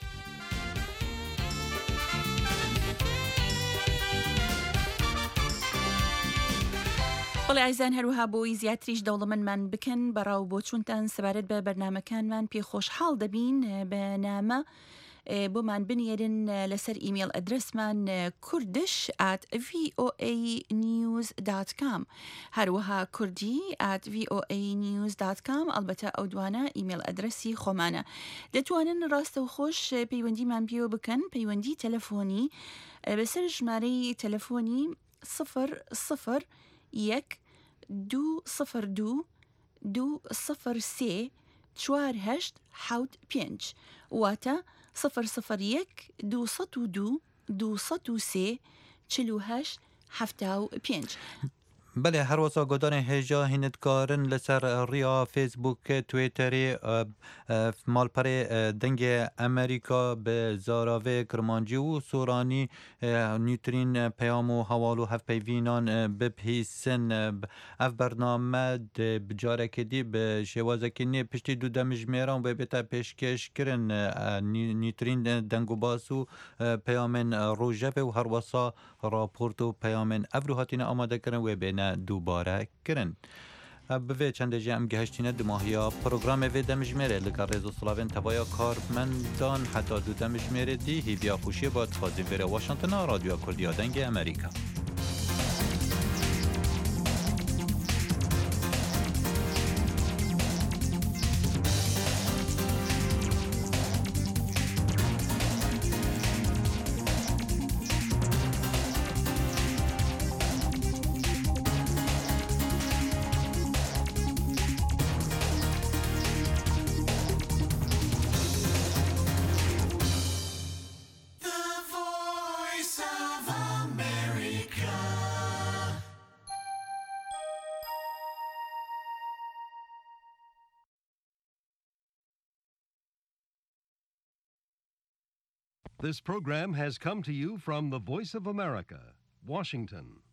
[SPEAKER 1] بەڵێ ئایزان هەروها بۆی زیاتریش دەوڵەمەندمان بکەن بەڕاو بۆ چونتان سەبارەت بە بەرنمەکانمان پێ خۆشحاڵ دەبین بە نامە بۆمان بنێرن لەسەر ئیمێل ئەدرسمان کوردش ئات ڤی ئۆ ئەی نیوز دات کام هەروەها کوردی ئات ڤی ئۆ ئەی نیوز دات کام ئەلبەتە ئەو دوانە ئیمێل ئەدرسی خۆمانە دەتوانن ڕاستە و خۆش پەیوەندیمان پێوە بکەن پەیوەندی تەلەفۆنی بەسەر ژمارەی تەلەفۆنی سفر سفر یەک دوو سفر دوو دوو سفر سێ چوار هەشت حەوت پێنج واتە سفر سفر یەک دوو سەد و دوو دوو سەد و سێ چل و هەشت هەفتا و پێنج.
[SPEAKER 2] بله هەروەسا گۆدانی هێژا هینتکارن لەسەر ڕیا فێسبوک توێتەرێ ماڵپەرێ دەنگێ ئەمریکا بە زاراوێ کرمانجی و سۆرانی نیوترین پەیام و هەواڵ و هەفپەیڤینان بپیسن ئەف بەرنامە بجارێکێدی بە شێوازەکردنی پشتی دوو دەمژمێران بێ بێتە پێشکەشکردن نیوترین دەنگ و باس و پەیامên ڕۆژەڤێ و هەروەسا راپۆرت و پەیامên ئەڤ رو هاتینە ئامادەکردن وێ بێنە دووبارە کردن. بوێ چەندێژە ئەم گەهشتینە دماهیا پرۆگرامێ وێ دەمژمێرێ لەگە ڕێز و سڵاوێن تەبایا کارمەندان حتا دوو دەمژمێرێ دی هیبیا خوشیە با تخوازی وێرە واشنگتنە رادیۆ کوردیا دەنگی ئەمریکا.
[SPEAKER 11] This program has come to you from the Voice of America, Washington.